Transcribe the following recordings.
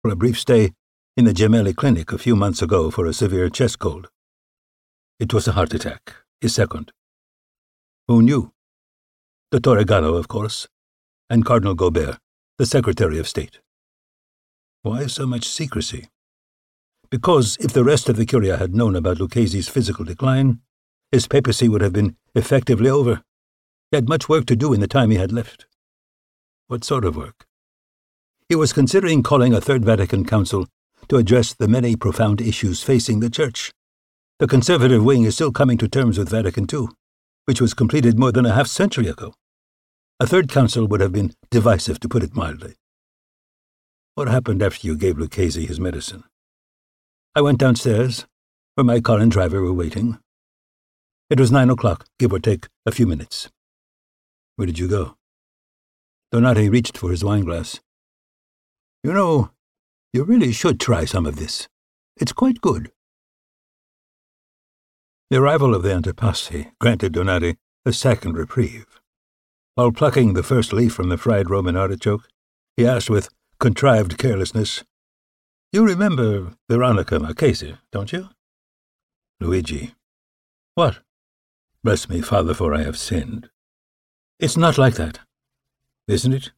for a brief stay in the Gemelli Clinic a few months ago for a severe chest cold. It was a heart attack, his second. Who knew? Dottore Gallo, of course, and Cardinal Gobert, the Secretary of State. Why so much secrecy? Because if the rest of the Curia had known about Lucchese's physical decline, his papacy would have been effectively over. He had much work to do in the time he had left. What sort of work? He was considering calling a Third Vatican Council to address the many profound issues facing the Church. The conservative wing is still coming to terms with Vatican II, which was completed more than a half-century ago. A third council would have been divisive, to put it mildly. What happened after you gave Lucchese his medicine? I went downstairs, where my car and driver were waiting. It was 9 o'clock, give or take a few minutes. Where did you go? Donati reached for his wineglass. You know, you really should try some of this. It's quite good. The arrival of the antipasti granted Donati a second reprieve. While plucking the first leaf from the fried Roman artichoke, he asked with contrived carelessness, You remember Veronica Marchesi, don't you? Luigi. What? Bless me, Father, for I have sinned. It's not like that, isn't it?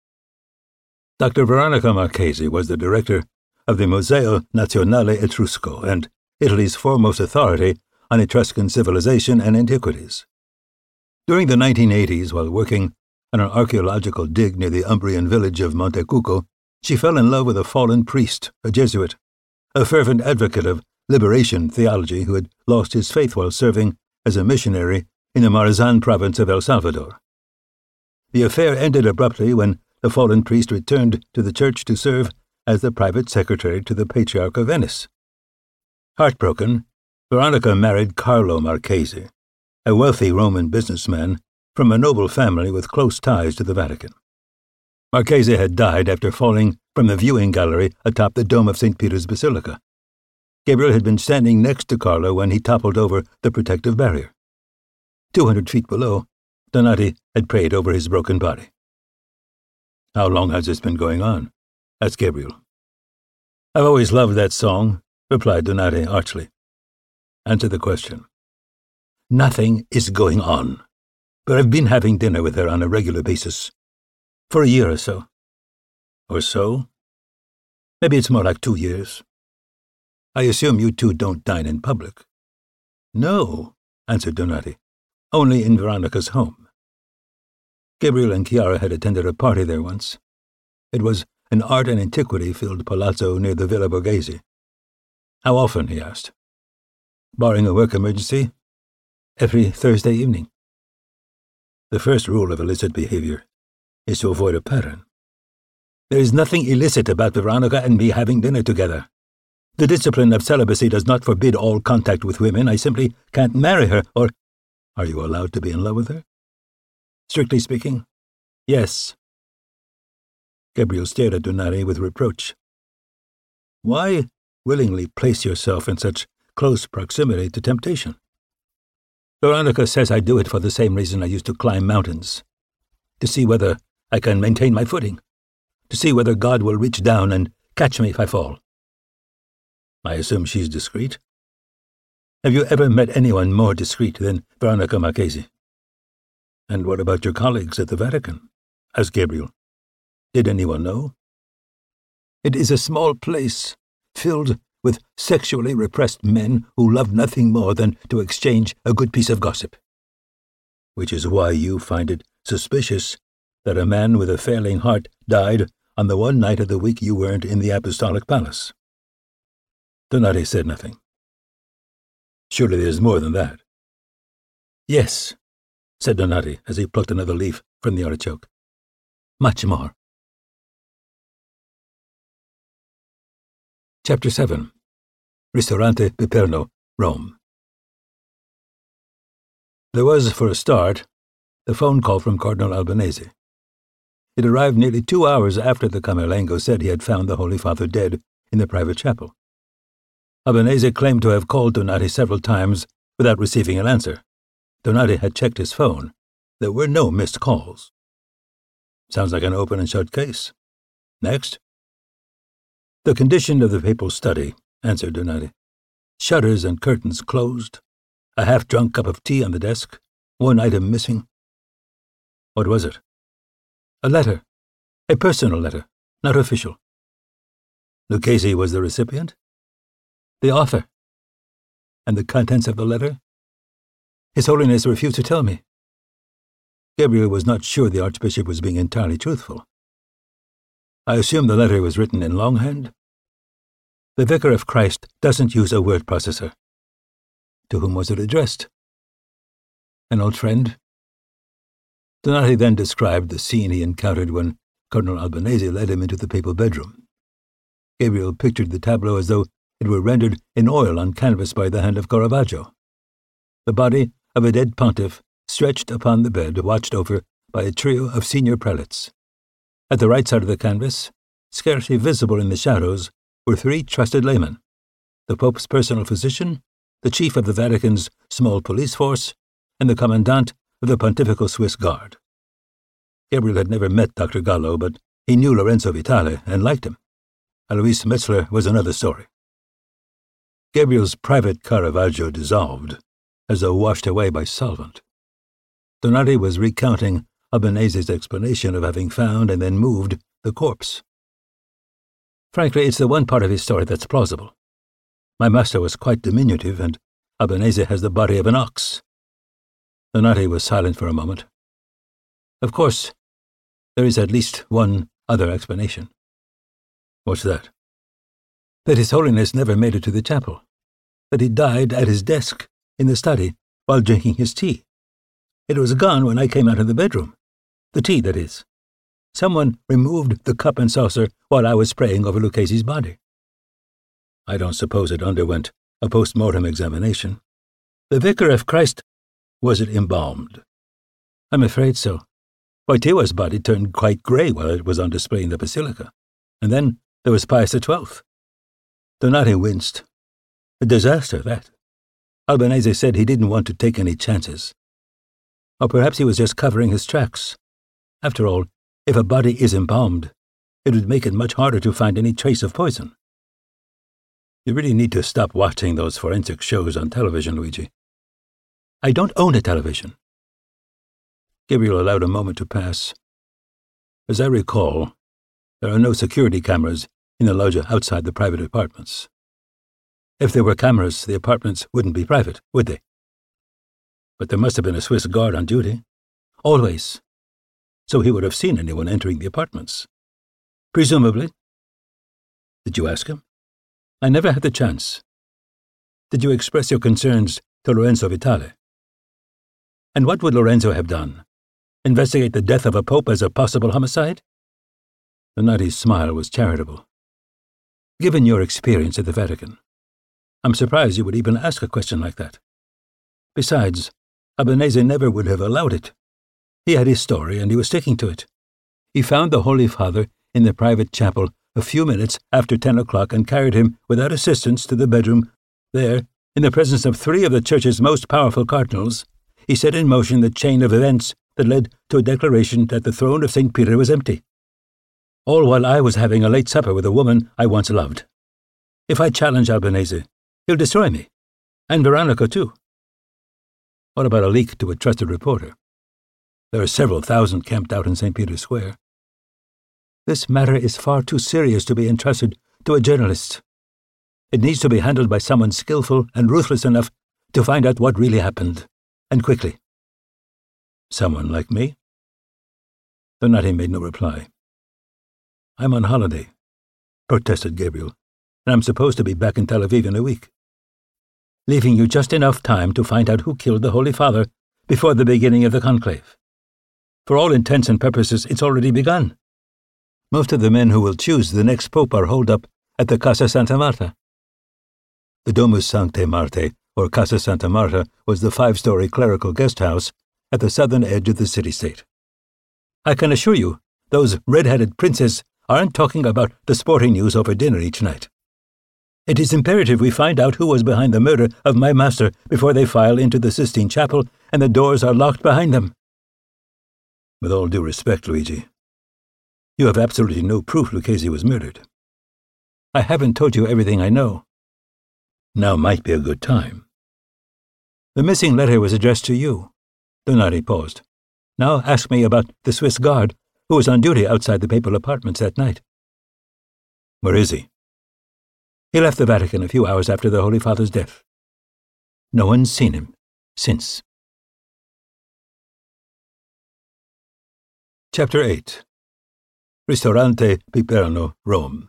Dr. Veronica Marchesi was the director of the Museo Nazionale Etrusco and Italy's foremost authority on Etruscan civilization and antiquities. During the 1980s, while working on an archaeological dig near the Umbrian village of Montecucco, she fell in love with a fallen priest, a Jesuit, a fervent advocate of liberation theology who had lost his faith while serving as a missionary in the Marzan province of El Salvador. The affair ended abruptly when the fallen priest returned to the church to serve as the private secretary to the Patriarch of Venice. Heartbroken, Veronica married Carlo Marchesi, a wealthy Roman businessman from a noble family with close ties to the Vatican. Marchesi had died after falling from the viewing gallery atop the dome of St. Peter's Basilica. Gabriel had been standing next to Carlo when he toppled over the protective barrier. 200 feet below, Donati had prayed over his broken body. How long has this been going on? Asked Gabriel. I've always loved that song, replied Donati archly. Answer the question. Nothing is going on, but I've been having dinner with her on a regular basis. For a year or so. Or so? Maybe it's more like 2 years. I assume you two don't dine in public. No, answered Donati. Only in Veronica's home. Gabriel and Chiara had attended a party there once. It was an art and antiquity-filled palazzo near the Villa Borghese. How often, he asked. Barring a work emergency, every Thursday evening. The first rule of illicit behavior is to avoid a pattern. There is nothing illicit about Veronica and me having dinner together. The discipline of celibacy does not forbid all contact with women. I simply can't marry her, or... Are you allowed to be in love with her? Strictly speaking, yes. Gabriel stared at Donati with reproach. Why willingly place yourself in such close proximity to temptation? Veronica says I do it for the same reason I used to climb mountains. To see whether I can maintain my footing. To see whether God will reach down and catch me if I fall. I assume she's discreet. Have you ever met anyone more discreet than Veronica Marchesi? And what about your colleagues at the Vatican? Asked Gabriel. Did anyone know? It is a small place, filled with sexually repressed men who love nothing more than to exchange a good piece of gossip. Which is why you find it suspicious that a man with a failing heart died on the one night of the week you weren't in the Apostolic Palace. Donati said nothing. Surely there's more than that. Yes, said Donati as he plucked another leaf from the artichoke. Much more. Chapter 7. Ristorante Piperno, Rome. There was, for a start, the phone call from Cardinal Albanese. It arrived nearly 2 hours after the Camerlengo said he had found the Holy Father dead in the private chapel. Albanese claimed to have called Donati several times without receiving an answer. Donati had checked his phone. There were no missed calls. Sounds like an open and shut case. Next. "The condition of the papal study," answered Donati. "Shutters and curtains closed, a half-drunk cup of tea on the desk, one item missing." "What was it?" "A letter. A personal letter, not official." "Lucchesi was the recipient?" "The author." "And the contents of the letter?" "His Holiness refused to tell me." Gabriel was not sure the Archbishop was being entirely truthful. "I assume the letter was written in longhand?" "The Vicar of Christ doesn't use a word processor." "To whom was it addressed?" "An old friend." Donati then described the scene he encountered when Cardinal Albanese led him into the papal bedroom. Gabriel pictured the tableau as though it were rendered in oil on canvas by the hand of Caravaggio. The body of a dead pontiff, stretched upon the bed, watched over by a trio of senior prelates. At the right side of the canvas, scarcely visible in the shadows, were three trusted laymen: the Pope's personal physician, the chief of the Vatican's small police force, and the commandant of the Pontifical Swiss Guard. Gabriel had never met Dr. Gallo, but he knew Lorenzo Vitale and liked him. Alois Metzler was another story. Gabriel's private Caravaggio dissolved, as though washed away by solvent. Donati was recounting Albanese's explanation of having found and then moved the corpse. "Frankly, it's the one part of his story that's plausible. My master was quite diminutive, and Albanese has the body of an ox." Donati was silent for a moment. "Of course, there is at least one other explanation." "What's that?" "That His Holiness never made it to the chapel. That he died at his desk in the study while drinking his tea. It was gone when I came out of the bedroom. The tea, that is. Someone removed the cup and saucer while I was praying over Lucchesi's body." "I don't suppose it underwent a post-mortem examination." "The Vicar of Christ—" "Was it embalmed?" "I'm afraid so. Wojtyła's body turned quite grey while it was on display in the basilica. And then there was Pius XII. Donati winced. "A disaster, that. Albanese said he didn't want to take any chances. Or perhaps he was just covering his tracks. After all, if a body is embalmed, it would make it much harder to find any trace of poison." "You really need to stop watching those forensic shows on television, Luigi." "I don't own a television." Gabriel allowed a moment to pass. "As I recall, there are no security cameras in the loggia outside the private apartments." "If there were cameras, the apartments wouldn't be private, would they?" "But there must have been a Swiss guard on duty." "Always. So he would have seen anyone entering the apartments." "Presumably." "Did you ask him?" "I never had the chance." "Did you express your concerns to Lorenzo Vitale?" "And what would Lorenzo have done? Investigate the death of a pope as a possible homicide?" Donati's smile was charitable. "Given your experience at the Vatican, I'm surprised you would even ask a question like that. Besides, Albanese never would have allowed it. He had his story, and he was sticking to it. He found the Holy Father in the private chapel a few minutes after 10 o'clock and carried him without assistance to the bedroom. There, in the presence of 3 of the Church's most powerful cardinals, he set in motion the chain of events that led to a declaration that the throne of St. Peter was empty. All while I was having a late supper with a woman I once loved. If I challenge Albanese, he'll destroy me. And Veronica, too." "What about a leak to a trusted reporter? There are several thousand camped out in St. Peter's Square." "This matter is far too serious to be entrusted to a journalist. It needs to be handled by someone skillful and ruthless enough to find out what really happened, and quickly." "Someone like me?" Donati made no reply. "I'm on holiday," protested Gabriel, "and I'm supposed to be back in Tel Aviv in a week." "Leaving you just enough time to find out who killed the Holy Father before the beginning of the conclave. For all intents and purposes, it's already begun. Most of the men who will choose the next pope are holed up at the Casa Santa Marta." The Domus Sanctae Martae, or Casa Santa Marta, was the 5-story clerical guest house at the southern edge of the city-state. "I can assure you, those red-headed princes aren't talking about the sporting news over dinner each night. It is imperative we find out who was behind the murder of my master before they file into the Sistine Chapel and the doors are locked behind them." "With all due respect, Luigi, you have absolutely no proof Lucchesi was murdered." I haven't told you everything I know. Now might be a good time. The missing letter was addressed to you. Donati paused. Now ask me about the Swiss guard who was on duty outside the papal apartments that night. Where is he? He left the Vatican a few hours after the Holy Father's death. No one's seen him since. Chapter 8. Ristorante Piperno, Rome.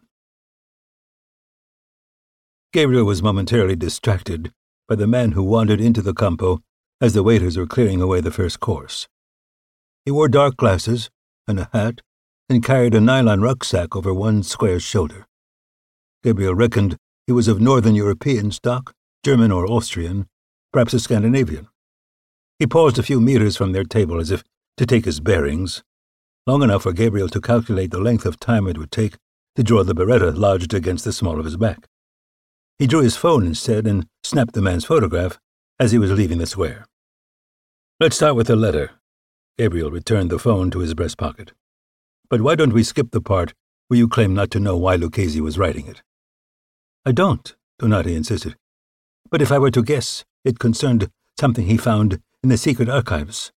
Gabriel was momentarily distracted by the man who wandered into the campo as the waiters were clearing away the first course. He wore dark glasses and a hat and carried a nylon rucksack over one square shoulder. Gabriel reckoned he was of Northern European stock, German or Austrian, perhaps a Scandinavian. He paused a few meters from their table as if to take his bearings, long enough for Gabriel to calculate the length of time it would take to draw the beretta lodged against the small of his back. He drew his phone instead and snapped the man's photograph as he was leaving the square. Let's start with the letter. Gabriel returned the phone to his breast pocket. But why don't we skip the part where you claim not to know why Lucchesi was writing it? I don't, Donati insisted. But if I were to guess, it concerned something he found in the secret archives.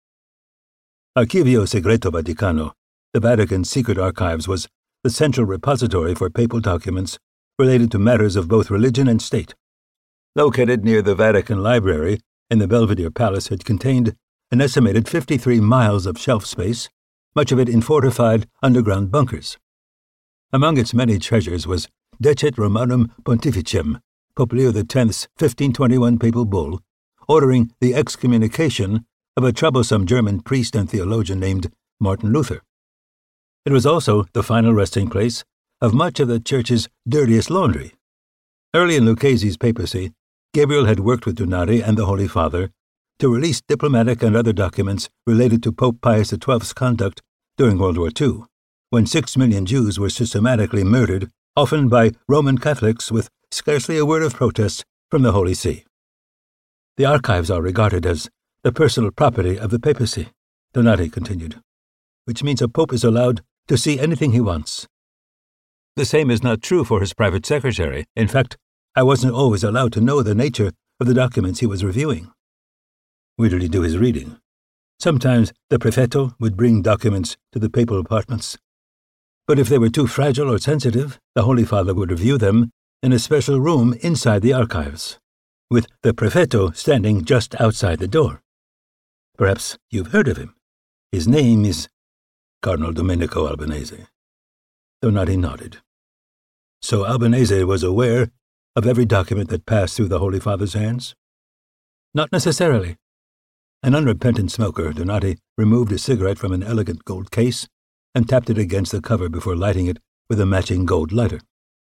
Archivio Segreto Vaticano, the Vatican's secret archives, was the central repository for papal documents related to matters of both religion and state. Located near the Vatican Library in the Belvedere Palace, it contained an estimated 53 miles of shelf space, much of it in fortified underground bunkers. Among its many treasures was Decet Romanum Pontificem, Pope Leo X's 1521 papal bull, ordering the excommunication of a troublesome German priest and theologian named Martin Luther. It was also the final resting place of much of the Church's dirtiest laundry. Early in Lucchesi's papacy, Gabriel had worked with Donati and the Holy Father to release diplomatic and other documents related to Pope Pius XII's conduct during World War II, when 6 million Jews were systematically murdered, often by Roman Catholics with scarcely a word of protest from the Holy See. The archives are regarded as the personal property of the papacy, Donati continued, which means a pope is allowed to see anything he wants. The same is not true for his private secretary. In fact, I wasn't always allowed to know the nature of the documents he was reviewing. Where did he do his reading? Sometimes the prefetto would bring documents to the papal apartments. But if they were too fragile or sensitive, the Holy Father would review them in a special room inside the archives, with the prefetto standing just outside the door. Perhaps you've heard of him. His name is Cardinal Domenico Albanese. Donati nodded. So Albanese was aware of every document that passed through the Holy Father's hands? Not necessarily. An unrepentant smoker, Donati removed a cigarette from an elegant gold case and tapped it against the cover before lighting it with a matching gold lighter.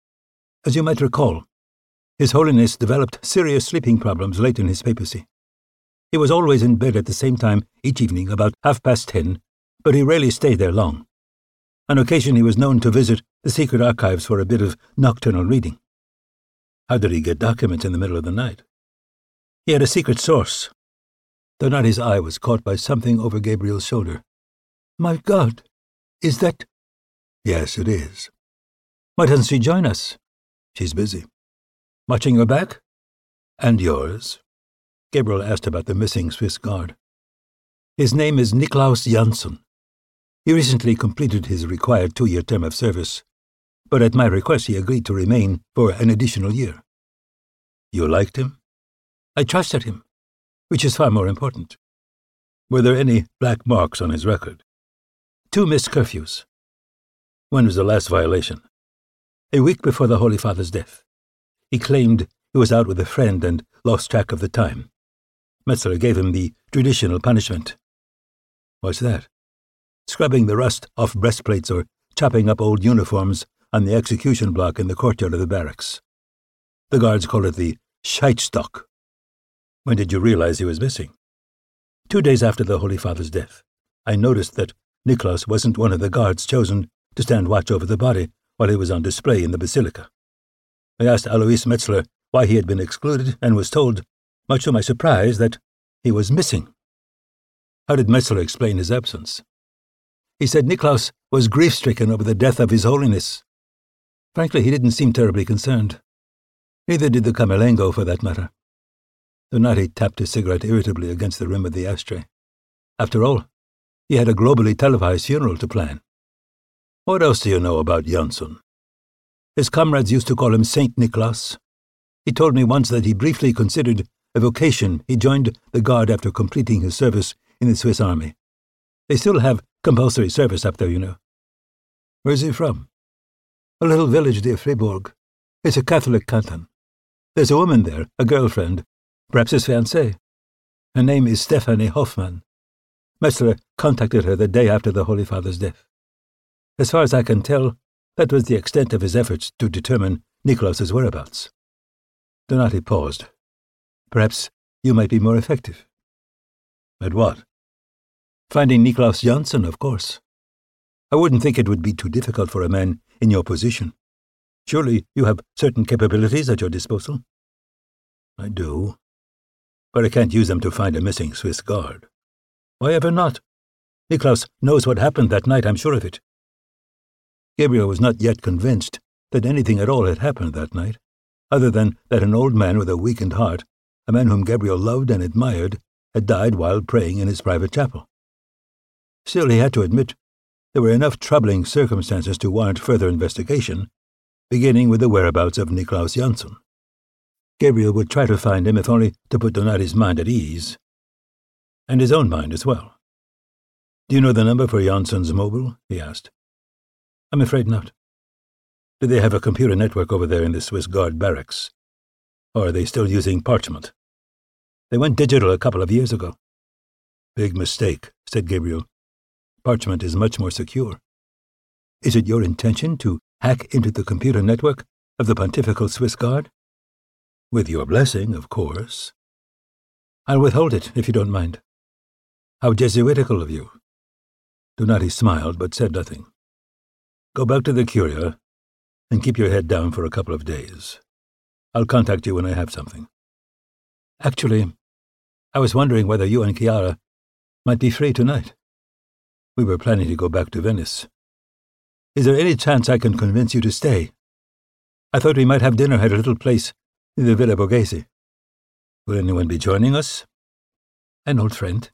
As you might recall, His Holiness developed serious sleeping problems late in his papacy. He was always in bed at the same time each evening, about 10:30, but he rarely stayed there long. On occasion he was known to visit the secret archives for a bit of nocturnal reading. How did he get documents in the middle of the night? He had a secret source. Donati's eye was caught by something over Gabriel's shoulder. My God, is that... Yes, it is. Why doesn't she join us? She's busy. Watching your back? And yours? Gabriel asked about the missing Swiss guard. His name is Niklaus Jansson. He recently completed his required 2-year term of service, but at my request he agreed to remain for an additional year. You liked him? I trusted him, which is far more important. Were there any black marks on his record? 2 missed curfews. When was the last violation? A week before the Holy Father's death. He claimed he was out with a friend and lost track of the time. Metzler gave him the traditional punishment. What's that? Scrubbing the rust off breastplates or chopping up old uniforms on the execution block in the courtyard of the barracks. The guards call it the Scheitstock. When did you realize he was missing? 2 days after the Holy Father's death. I noticed that Niklaus wasn't one of the guards chosen to stand watch over the body while he was on display in the basilica. I asked Alois Metzler why he had been excluded and was told, much to my surprise, that he was missing. How did Metzler explain his absence? He said Niklaus was grief-stricken over the death of His Holiness. Frankly, he didn't seem terribly concerned. Neither did the Camerlengo, for that matter. Donati tapped his cigarette irritably against the rim of the ashtray. After all, he had a globally televised funeral to plan. What else do you know about Jönsson? His comrades used to call him Saint Nicholas. He told me once that he briefly considered a vocation. He joined the Guard after completing his service in the Swiss army. They still have compulsory service up there, you know. Where's he from? A little village near Fribourg. It's a Catholic canton. There's a woman there, a girlfriend, perhaps his fiancée. Her name is Stephanie Hoffmann. Metzler contacted her the day after the Holy Father's death. As far as I can tell, that was the extent of his efforts to determine Nikolaus's whereabouts. Donati paused. Perhaps you might be more effective. At what? Finding Nikolaus Jönsson, of course. I wouldn't think it would be too difficult for a man in your position. Surely you have certain capabilities at your disposal? I do. But I can't use them to find a missing Swiss guard. Why ever not? Nikolaus knows what happened that night, I'm sure of it. Gabriel was not yet convinced that anything at all had happened that night, other than that an old man with a weakened heart, a man whom Gabriel loved and admired, had died while praying in his private chapel. Still, he had to admit there were enough troubling circumstances to warrant further investigation, beginning with the whereabouts of Nikolaus Jönsson. Gabriel would try to find him if only to put Donati's mind at ease, and his own mind as well. Do you know the number for Jönsson's mobile? He asked. I'm afraid not. Do they have a computer network over there in the Swiss Guard barracks? Or are they still using parchment? They went digital a couple of years ago. Big mistake, said Gabriel. Parchment is much more secure. Is it your intention to hack into the computer network of the Pontifical Swiss Guard? With your blessing, of course. I'll withhold it, if you don't mind. How Jesuitical of you. Donati smiled, but said nothing. Go back to the Curia and keep your head down for a couple of days. I'll contact you when I have something. Actually, I was wondering whether you and Chiara might be free tonight. We were planning to go back to Venice. Is there any chance I can convince you to stay? I thought we might have dinner at a little place in the Villa Borghese. Will anyone be joining us? An old friend.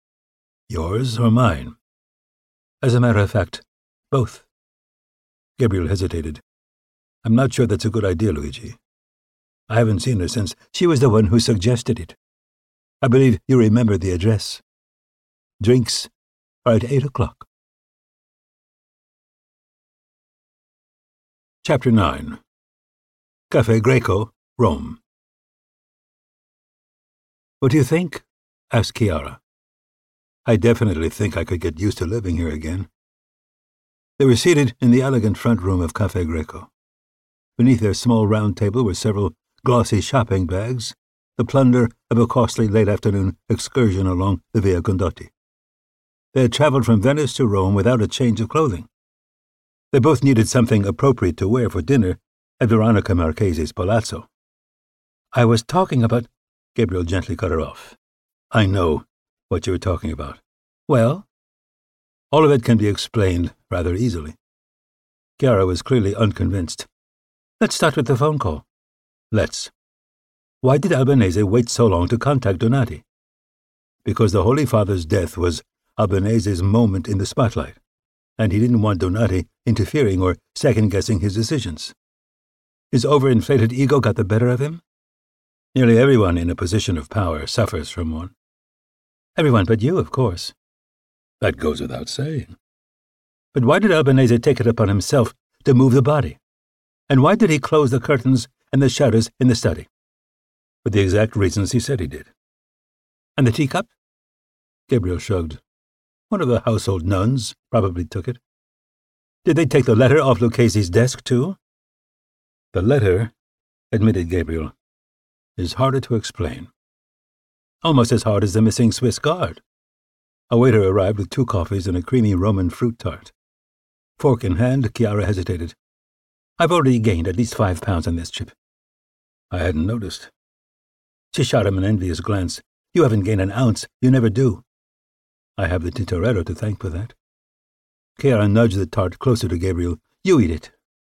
Yours or mine? As a matter of fact, both. Gabriel hesitated. I'm not sure that's a good idea, Luigi. I haven't seen her since she was the one who suggested it. I believe you remember the address. Drinks are at 8 o'clock. Chapter 9. Caffè Greco, Rome. What do you think? Asked Chiara. I definitely think I could get used to living here again. They were seated in the elegant front room of Caffè Greco. Beneath their small round table were several glossy shopping bags, the plunder of a costly late-afternoon excursion along the Via Condotti. They had traveled from Venice to Rome without a change of clothing. They both needed something appropriate to wear for dinner at Veronica Marchese's palazzo. I was talking about... Gabriel gently cut her off. I know what you were talking about. Well? All of it can be explained rather easily. Chiara was clearly unconvinced. Let's start with the phone call. Let's. Why did Albanese wait so long to contact Donati? Because the Holy Father's death was Albanese's moment in the spotlight, and he didn't want Donati interfering or second-guessing his decisions. His overinflated ego got the better of him? Nearly everyone in a position of power suffers from one. Everyone but you, of course. That goes without saying. But why did Albanese take it upon himself to move the body? And why did he close the curtains and the shutters in the study? For the exact reasons he said he did. And the teacup? Gabriel shrugged. One of the household nuns probably took it. Did they take the letter off Lucchese's desk, too? The letter, admitted Gabriel, is harder to explain. Almost as hard as the missing Swiss guard. A waiter arrived with 2 coffees and a creamy Roman fruit tart. Fork in hand, Chiara hesitated. I've already gained at least 5 pounds on this trip. I hadn't noticed. She shot him an envious glance. You haven't gained an ounce. You never do. I have the Tintorero to thank for that. Chiara nudged the tart closer to Gabriel. You eat it.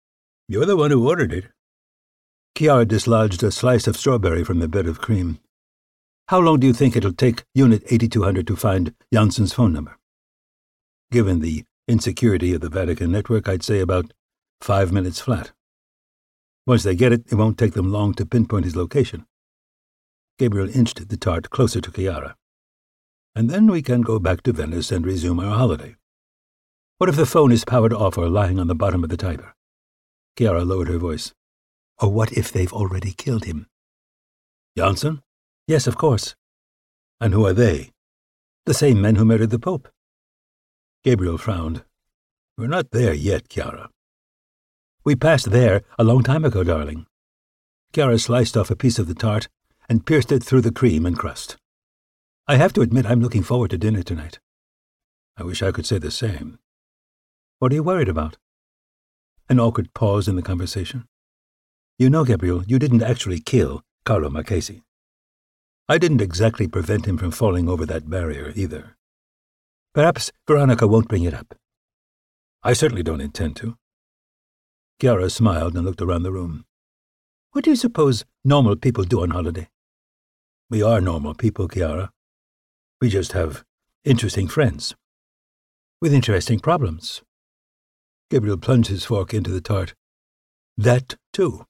You're the one who ordered it. Chiara dislodged a slice of strawberry from the bed of cream. How long do you think it'll take Unit 8200 to find Janssen's phone number? Given the insecurity of the Vatican network, I'd say about 5 minutes flat. Once they get it, it won't take them long to pinpoint his location. Gabriel inched the tart closer to Chiara. And then we can go back to Venice and resume our holiday. What if the phone is powered off or lying on the bottom of the Tiber? Chiara lowered her voice. Or what if they've already killed him? Janssen? Yes, of course. And who are they? The same men who murdered the Pope. Gabriel frowned. We're not there yet, Chiara. We passed there a long time ago, darling. Chiara sliced off a piece of the tart and pierced it through the cream and crust. I have to admit I'm looking forward to dinner tonight. I wish I could say the same. What are you worried about? An awkward pause in the conversation. You know, Gabriel, you didn't actually kill Carlo Marchesi. I didn't exactly prevent him from falling over that barrier, either. Perhaps Veronica won't bring it up. I certainly don't intend to. Chiara smiled and looked around the room. What do you suppose normal people do on holiday? We are normal people, Chiara. We just have interesting friends. With interesting problems. Gabriel plunged his fork into the tart. That, too.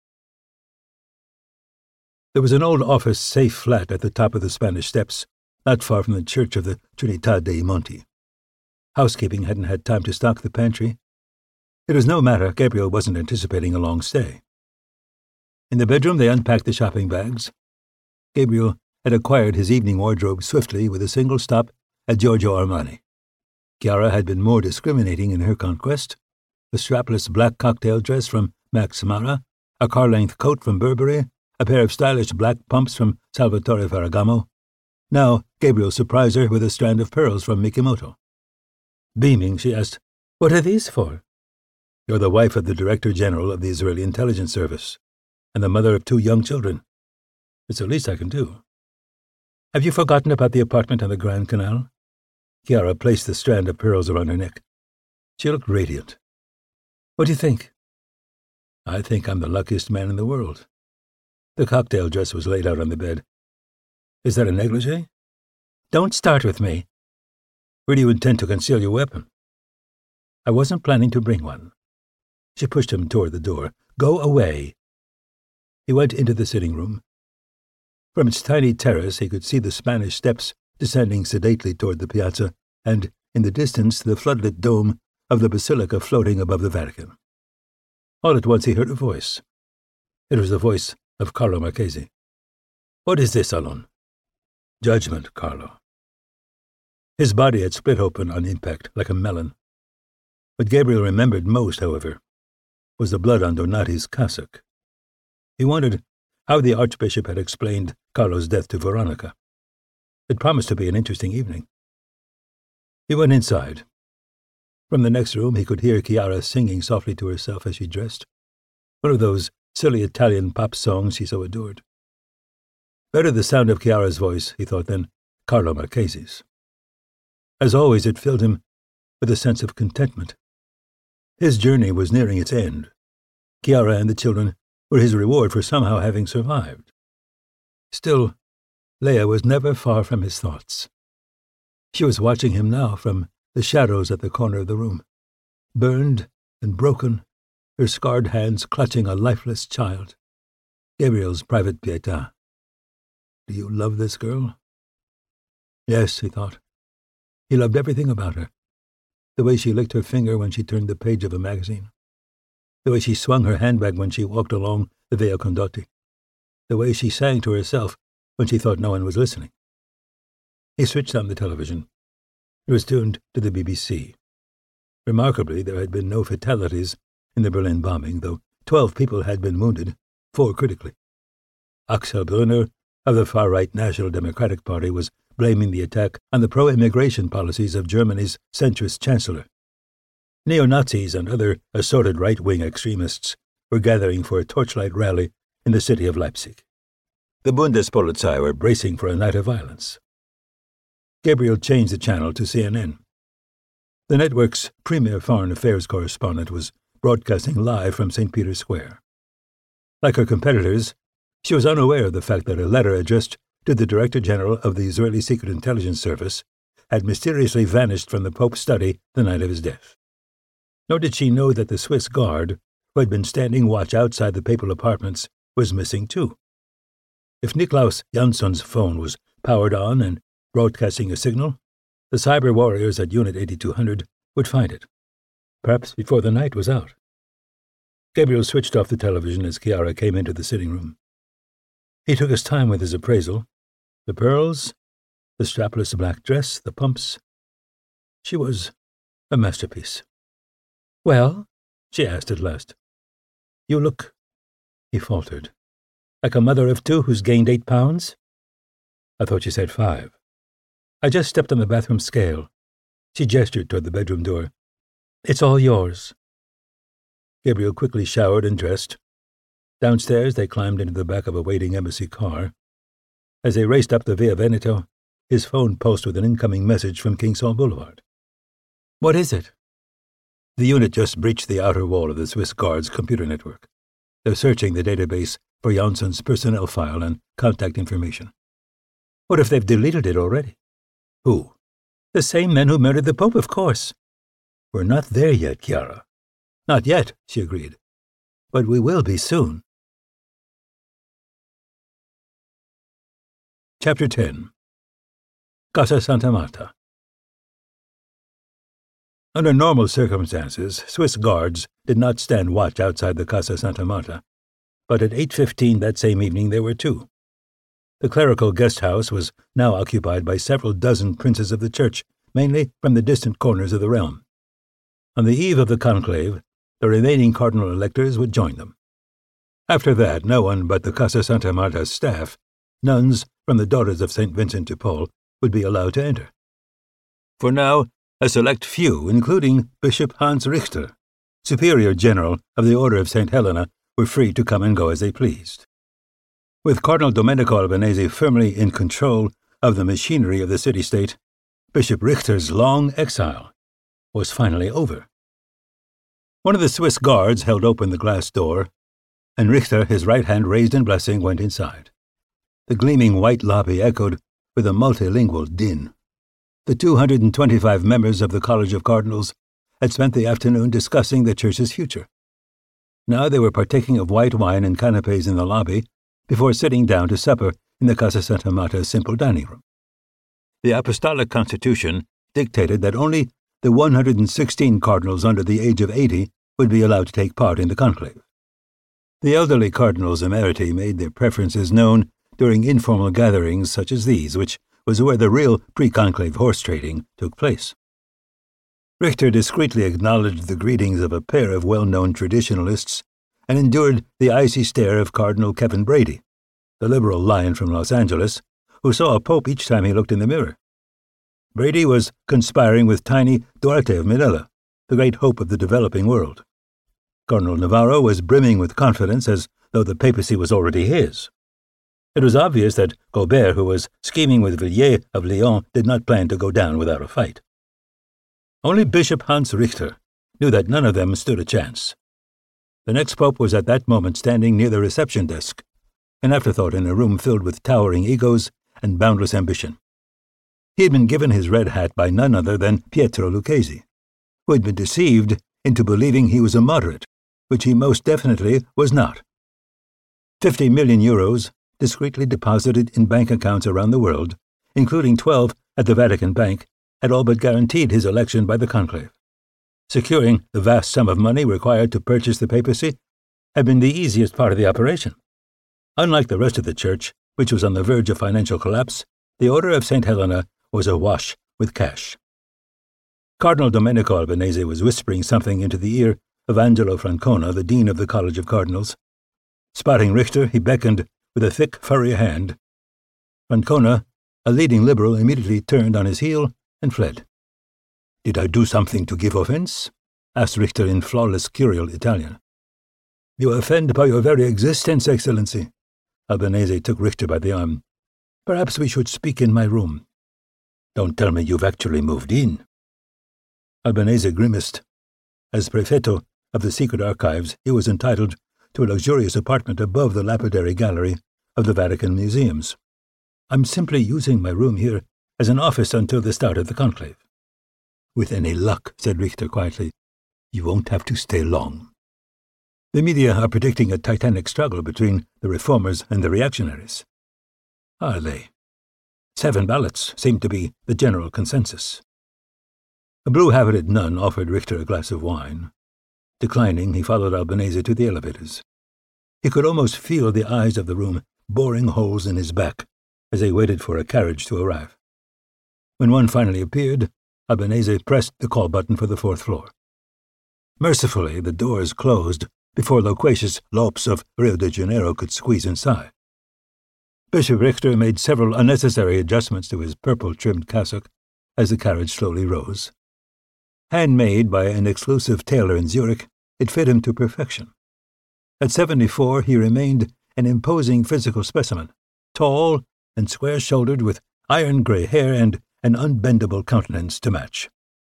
There was an old office safe flat at the top of the Spanish Steps, not far from the church of the Trinità dei Monti. Housekeeping hadn't had time to stock the pantry. It was no matter, Gabriel wasn't anticipating a long stay. In the bedroom they unpacked the shopping bags. Gabriel had acquired his evening wardrobe swiftly with a single stop at Giorgio Armani. Chiara had been more discriminating in her conquest. A strapless black cocktail dress from Max Mara, a car-length coat from Burberry, a pair of stylish black pumps from Salvatore Ferragamo. Now Gabriel surprised her with a strand of pearls from Mikimoto. Beaming, she asked, What are these for? You're the wife of the Director General of the Israeli Intelligence Service, and the mother of 2 young children. It's the least I can do. Have you forgotten about the apartment on the Grand Canal? Chiara placed the strand of pearls around her neck. She looked radiant. What do you think? I think I'm the luckiest man in the world. The cocktail dress was laid out on the bed. Is that a negligee? Don't start with me. Where do you intend to conceal your weapon? I wasn't planning to bring one. She pushed him toward the door. Go away. He went into the sitting room. From its tiny terrace he could see the Spanish Steps descending sedately toward the piazza, and, in the distance, the floodlit dome of the basilica floating above the Vatican. All at once he heard a voice. It was the voice of Carlo Marchesi. What is this, Alon? Judgment, Carlo. His body had split open on impact, like a melon. What Gabriel remembered most, however, was the blood on Donati's cassock. He wondered how the Archbishop had explained Carlo's death to Veronica. It promised to be an interesting evening. He went inside. From the next room he could hear Chiara singing softly to herself as she dressed, one of those silly Italian pop songs she so adored. Better the sound of Chiara's voice, he thought, than Carlo Marchesi's. As always, it filled him with a sense of contentment. His journey was nearing its end. Chiara and the children were his reward for somehow having survived. Still, Leia was never far from his thoughts. She was watching him now from the shadows at the corner of the room, burned and broken, her scarred hands clutching a lifeless child. Gabriel's private Pietà. Do you love this girl? Yes, he thought. He loved everything about her. The way she licked her finger when she turned the page of a magazine. The way she swung her handbag when she walked along the Via Condotti. The way she sang to herself when she thought no one was listening. He switched on the television. It was tuned to the BBC. Remarkably, there had been no fatalities in the Berlin bombing, though 12 people had been wounded, 4 critically. Axel Brunner of the far-right National Democratic Party was blaming the attack on the pro-immigration policies of Germany's centrist chancellor. Neo-Nazis and other assorted right-wing extremists were gathering for a torchlight rally in the city of Leipzig. The Bundespolizei were bracing for a night of violence. Gabriel changed the channel to CNN. The network's premier foreign affairs correspondent was broadcasting live from St. Peter's Square. Like her competitors, she was unaware of the fact that a letter addressed to the Director General of the Israeli Secret Intelligence Service had mysteriously vanished from the Pope's study the night of his death. Nor did she know that the Swiss guard, who had been standing watch outside the papal apartments, was missing too. If Niklaus Jansson's phone was powered on and broadcasting a signal, the cyber warriors at Unit 8200 would find it, perhaps before the night was out. Gabriel switched off the television as Chiara came into the sitting room. He took his time with his appraisal. The pearls, the strapless black dress, the pumps. She was a masterpiece. "Well?" she asked at last. "You look," he faltered, "like a mother of two who's gained 8 pounds?" "I thought you said 5. I just stepped on the bathroom scale." She gestured toward the bedroom door. "It's all yours." Gabriel quickly showered and dressed. Downstairs, they climbed into the back of a waiting embassy car. As they raced up the Via Veneto, his phone pulsed with an incoming message from King Saul Boulevard. "What is it?" The unit just breached the outer wall of the Swiss Guard's computer network. They're searching the database for Jansson's personnel file and contact information. "What if they've deleted it already?" "Who?" "The same men who murdered the Pope, of course." "We're not there yet, Chiara." "Not yet," she agreed. "But we will be soon." Chapter 10. Casa Santa Marta. Under normal circumstances, Swiss guards did not stand watch outside the Casa Santa Marta, but at 8:15 that same evening there were 2. The clerical guest house was now occupied by several dozen princes of the church, mainly from the distant corners of the realm. On the eve of the conclave, the remaining cardinal electors would join them. After that, no one but the Casa Santa Marta's staff, nuns from the Daughters of St. Vincent de Paul, would be allowed to enter. For now, a select few, including Bishop Hans Richter, Superior General of the Order of St. Helena, were free to come and go as they pleased. With Cardinal Domenico Albanese firmly in control of the machinery of the city-state, Bishop Richter's long exile was finally over. One of the Swiss guards held open the glass door, and Richter, his right hand raised in blessing, went inside. The gleaming white lobby echoed with a multilingual din. The 225 members of the College of Cardinals had spent the afternoon discussing the church's future. Now they were partaking of white wine and canapes in the lobby before sitting down to supper in the Casa Santa Marta's simple dining room. The Apostolic Constitution dictated that only the 116 cardinals under the age of 80 would be allowed to take part in the conclave. The elderly cardinals emeriti made their preferences known during informal gatherings such as these, which was where the real pre-conclave horse trading took place. Richter discreetly acknowledged the greetings of a pair of well-known traditionalists and endured the icy stare of Cardinal Kevin Brady, the liberal lion from Los Angeles, who saw a pope each time he looked in the mirror. Brady was conspiring with tiny Duarte of Manila, the great hope of the developing world. Cardinal Navarro was brimming with confidence as though the papacy was already his. It was obvious that Colbert, who was scheming with Villiers of Lyon, did not plan to go down without a fight. Only Bishop Hans Richter knew that none of them stood a chance. The next pope was at that moment standing near the reception desk, an afterthought in a room filled with towering egos and boundless ambition. He had been given his red hat by none other than Pietro Lucchesi, who had been deceived into believing he was a moderate, which he most definitely was not. 50 million euros, discreetly deposited in bank accounts around the world, including 12 at the Vatican Bank, had all but guaranteed his election by the conclave. Securing the vast sum of money required to purchase the papacy had been the easiest part of the operation. Unlike the rest of the church, which was on the verge of financial collapse, the Order of St. Helena was awash with cash. Cardinal Domenico Albanese was whispering something into the ear of Angelo Francona, the dean of the College of Cardinals. Spotting Richter, he beckoned with a thick, furry hand. Francona, a leading liberal, immediately turned on his heel and fled. "Did I do something to give offense?" asked Richter in flawless curial Italian. "You offend by your very existence, Excellency." Albanese took Richter by the arm. "Perhaps we should speak in my room." "Don't tell me you've actually moved in." Albanese grimaced. As prefetto, of the secret archives, he was entitled to a luxurious apartment above the lapidary gallery of the Vatican museums. I'm simply using my room here as an office until the start of the conclave. With any luck, said Richter quietly, you won't have to stay long. The media are predicting a titanic struggle between the reformers and the reactionaries. Are they? 7 ballots seem to be the general consensus. A blue-habited nun offered Richter a glass of wine. Declining, he followed Albanese to the elevators. He could almost feel the eyes of the room boring holes in his back as they waited for a carriage to arrive. When one finally appeared, Albanese pressed the call button for the 4th floor. Mercifully, the doors closed before loquacious Lopes of Rio de Janeiro could squeeze inside. Bishop Richter made several unnecessary adjustments to his purple-trimmed cassock as the carriage slowly rose. Handmade by an exclusive tailor in Zurich, it fit him to perfection. At 74, he remained an imposing physical specimen, tall and square-shouldered with iron-gray hair and an unbendable countenance to match.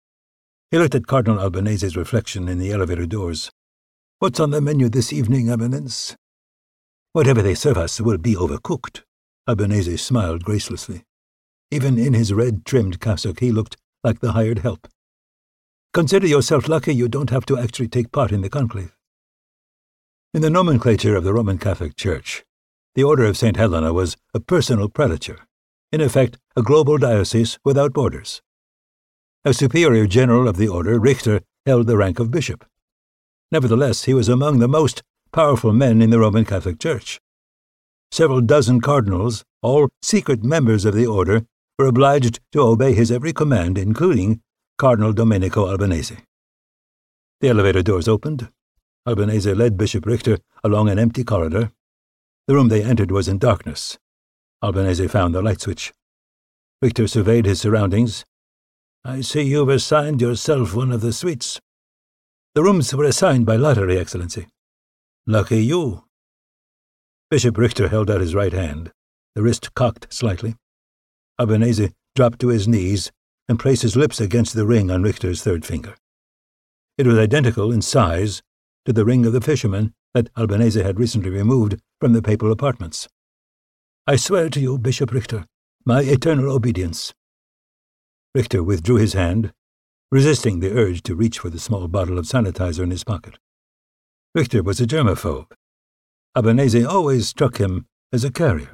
He looked at Cardinal Albanese's reflection in the elevator doors. What's on the menu this evening, Eminence? Whatever they serve us will be overcooked. Albanese smiled gracelessly. Even in his red-trimmed cassock, he looked like the hired help. Consider yourself lucky you don't have to actually take part in the conclave. In the nomenclature of the Roman Catholic Church, the Order of St. Helena was a personal prelature, in effect a global diocese without borders. As superior general of the order, Richter held the rank of bishop. Nevertheless, he was among the most powerful men in the Roman Catholic Church. Several dozen cardinals, all secret members of the order, were obliged to obey his every command, including Cardinal Domenico Albanese. The elevator doors opened. Albanese led Bishop Richter along an empty corridor. The room they entered was in darkness. Albanese found the light switch. Richter surveyed his surroundings. I see you've assigned yourself one of the suites. The rooms were assigned by lottery, Excellency. Lucky you. Bishop Richter held out his right hand, the wrist cocked slightly. Albanese dropped to his knees and placed his lips against the ring on Richter's 3rd finger. It was identical in size to the ring of the fisherman that Albanese had recently removed from the papal apartments. I swear to you, Bishop Richter, my eternal obedience. Richter withdrew his hand, resisting the urge to reach for the small bottle of sanitizer in his pocket. Richter was a germaphobe. Albanese always struck him as a carrier.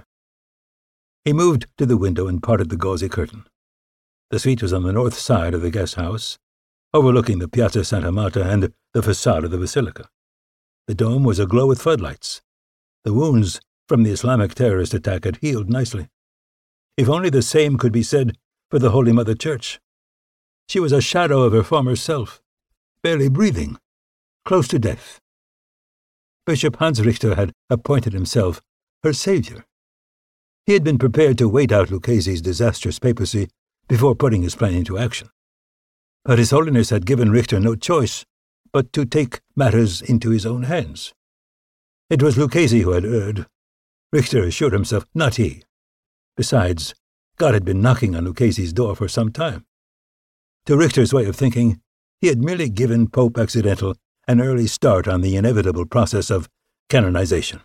He moved to the window and parted the gauzy curtain. The suite was on the north side of the guest house, overlooking the Piazza Santa Marta and the facade of the basilica. The dome was aglow with floodlights. The wounds from the Islamic terrorist attack had healed nicely. If only the same could be said for the Holy Mother Church. She was a shadow of her former self, barely breathing, close to death. Bishop Hans Richter had appointed himself her savior. He had been prepared to wait out Lucchese's disastrous papacy before putting his plan into action. But His Holiness had given Richter no choice but to take matters into his own hands. It was Lucchese who had erred. Richter assured himself not he. Besides, God had been knocking on Lucchese's door for some time. To Richter's way of thinking, he had merely given Pope Accidental an early start on the inevitable process of canonization.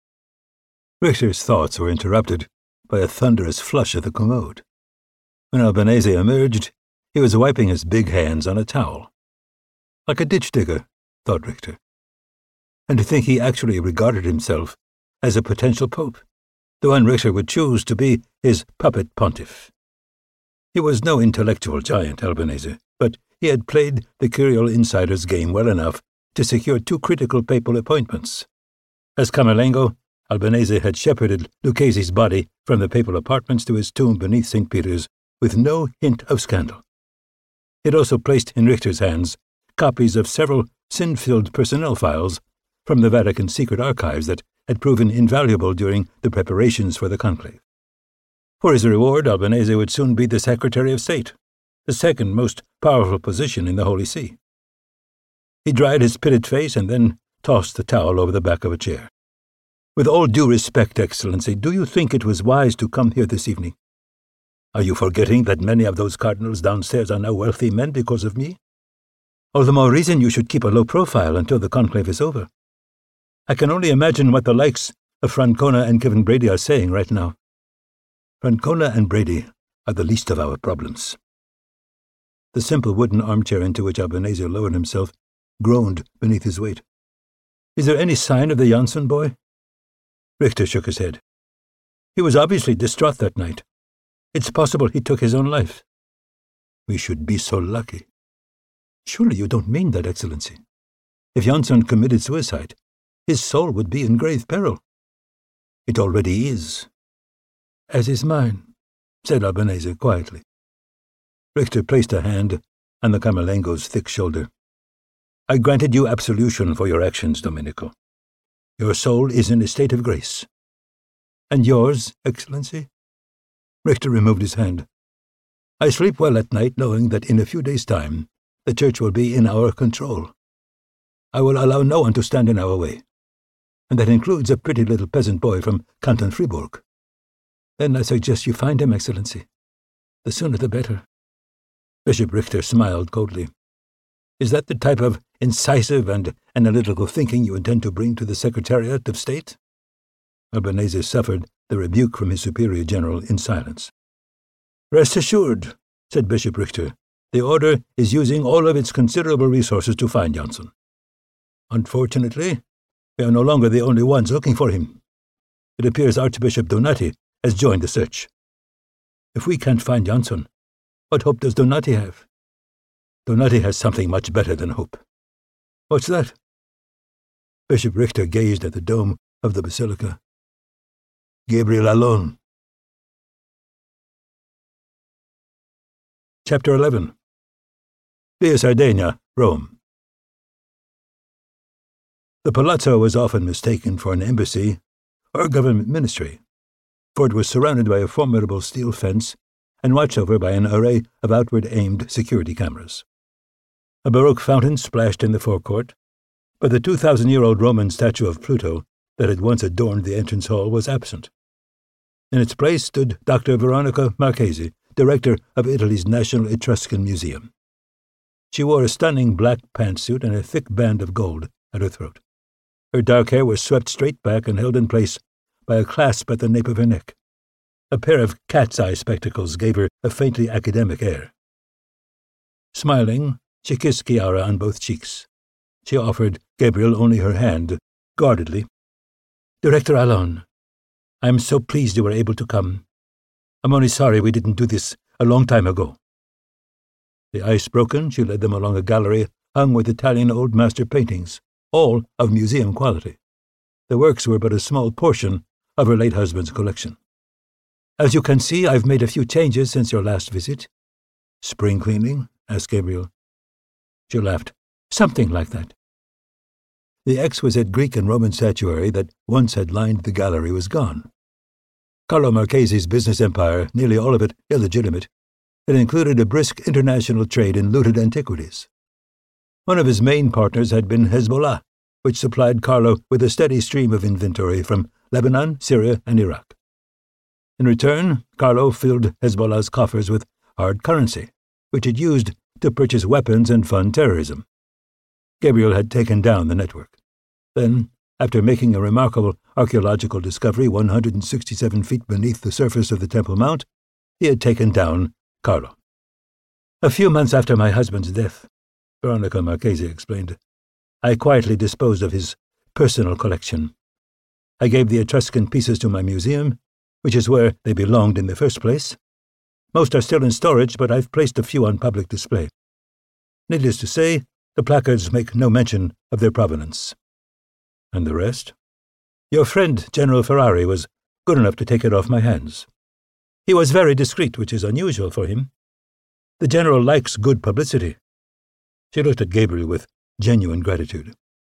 Richter's thoughts were interrupted by a thunderous flush at the commode. When Albanese emerged, he was wiping his big hands on a towel. Like a ditch digger, thought Richter. And to think he actually regarded himself as a potential pope, the one Richter would choose to be his puppet pontiff. He was no intellectual giant, Albanese, but he had played the Curial insider's game well enough to secure 2 critical papal appointments. As Camerlengo, Albanese had shepherded Lucchese's body from the papal apartments to his tomb beneath St. Peter's with no hint of scandal. He had also placed in Richter's hands copies of several sin-filled personnel files from the Vatican secret archives that had proven invaluable during the preparations for the conclave. For his reward, Albanese would soon be the Secretary of State, the second most powerful position in the Holy See. He dried his pitted face and then tossed the towel over the back of a chair. With all due respect, Excellency, do you think it was wise to come here this evening? Are you forgetting that many of those cardinals downstairs are now wealthy men because of me? All the more reason you should keep a low profile until the conclave is over. I can only imagine what the likes of Francona and Kevin Brady are saying right now. Francona and Brady are the least of our problems." The simple wooden armchair into which Albanese lowered himself groaned beneath his weight. "Is there any sign of the Janssen boy?" Richter shook his head. "He was obviously distraught that night. It's possible he took his own life." "We should be so lucky." "Surely you don't mean that, Excellency. If Janssen committed suicide, his soul would be in grave peril." "It already is." "As is mine," said Albanese quietly. Richter placed a hand on the Camerlengo's thick shoulder. "I granted you absolution for your actions, Domenico. Your soul is in a state of grace." "And yours, Excellency?" Richter removed his hand. "I sleep well at night knowing that in a few days' time the church will be in our control. I will allow no one to stand in our way, and that includes a pretty little peasant boy from Canton Fribourg. Then I suggest you find him, Excellency. The sooner the better." Bishop Richter smiled coldly. "Is that the type of incisive and analytical thinking you intend to bring to the Secretariat of State?" Albanese suffered the rebuke from his superior general in silence. "Rest assured," said Bishop Richter, "the Order is using all of its considerable resources to find Janssen. Unfortunately, we are no longer the only ones looking for him. It appears Archbishop Donati has joined the search. If we can't find Janssen, what hope does Donati have?" "Donati has something much better than hope." "What's that?" Bishop Richter gazed at the dome of the basilica. "Gabriel Allon." Chapter 11. Via Sardegna, Rome. The palazzo was often mistaken for an embassy or a government ministry, for it was surrounded by a formidable steel fence and watched over by an array of outward-aimed security cameras. A Baroque fountain splashed in the forecourt, but the 2,000-year-old Roman statue of Pluto that had once adorned the entrance hall was absent. In its place stood Dr. Veronica Marchesi, director of Italy's National Etruscan Museum. She wore a stunning black pantsuit and a thick band of gold at her throat. Her dark hair was swept straight back and held in place by a clasp at the nape of her neck. A pair of cat's-eye spectacles gave her a faintly academic air. Smiling, she kissed Chiara on both cheeks. She offered Gabriel only her hand, guardedly. "Director Allon, I am so pleased you were able to come. I'm only sorry we didn't do this a long time ago." The ice broken, she led them along a gallery hung with Italian old master paintings, all of museum quality. The works were but a small portion of her late husband's collection. "As you can see, I've made a few changes since your last visit." "Spring cleaning?" asked Gabriel. She laughed. "Something like that." The exquisite Greek and Roman statuary that once had lined the gallery was gone. Carlo Marchesi's business empire, nearly all of it illegitimate, had included a brisk international trade in looted antiquities. One of his main partners had been Hezbollah, which supplied Carlo with a steady stream of inventory from Lebanon, Syria, and Iraq. In return, Carlo filled Hezbollah's coffers with hard currency, which it used to purchase weapons and fund terrorism. Gabriel had taken down the network. Then, after making a remarkable archaeological discovery 167 feet beneath the surface of the Temple Mount, he had taken down Carlo. "A few months after my husband's death," Veronica Marchesi explained, "I quietly disposed of his personal collection. I gave the Etruscan pieces to my museum, which is where they belonged in the first place. Most are still in storage, but I've placed a few on public display. Needless to say, the placards make no mention of their provenance." "And the rest?" "Your friend, General Ferrari, was good enough to take it off my hands. He was very discreet, which is unusual for him. The General likes good publicity." She looked at Gabriel with genuine gratitude.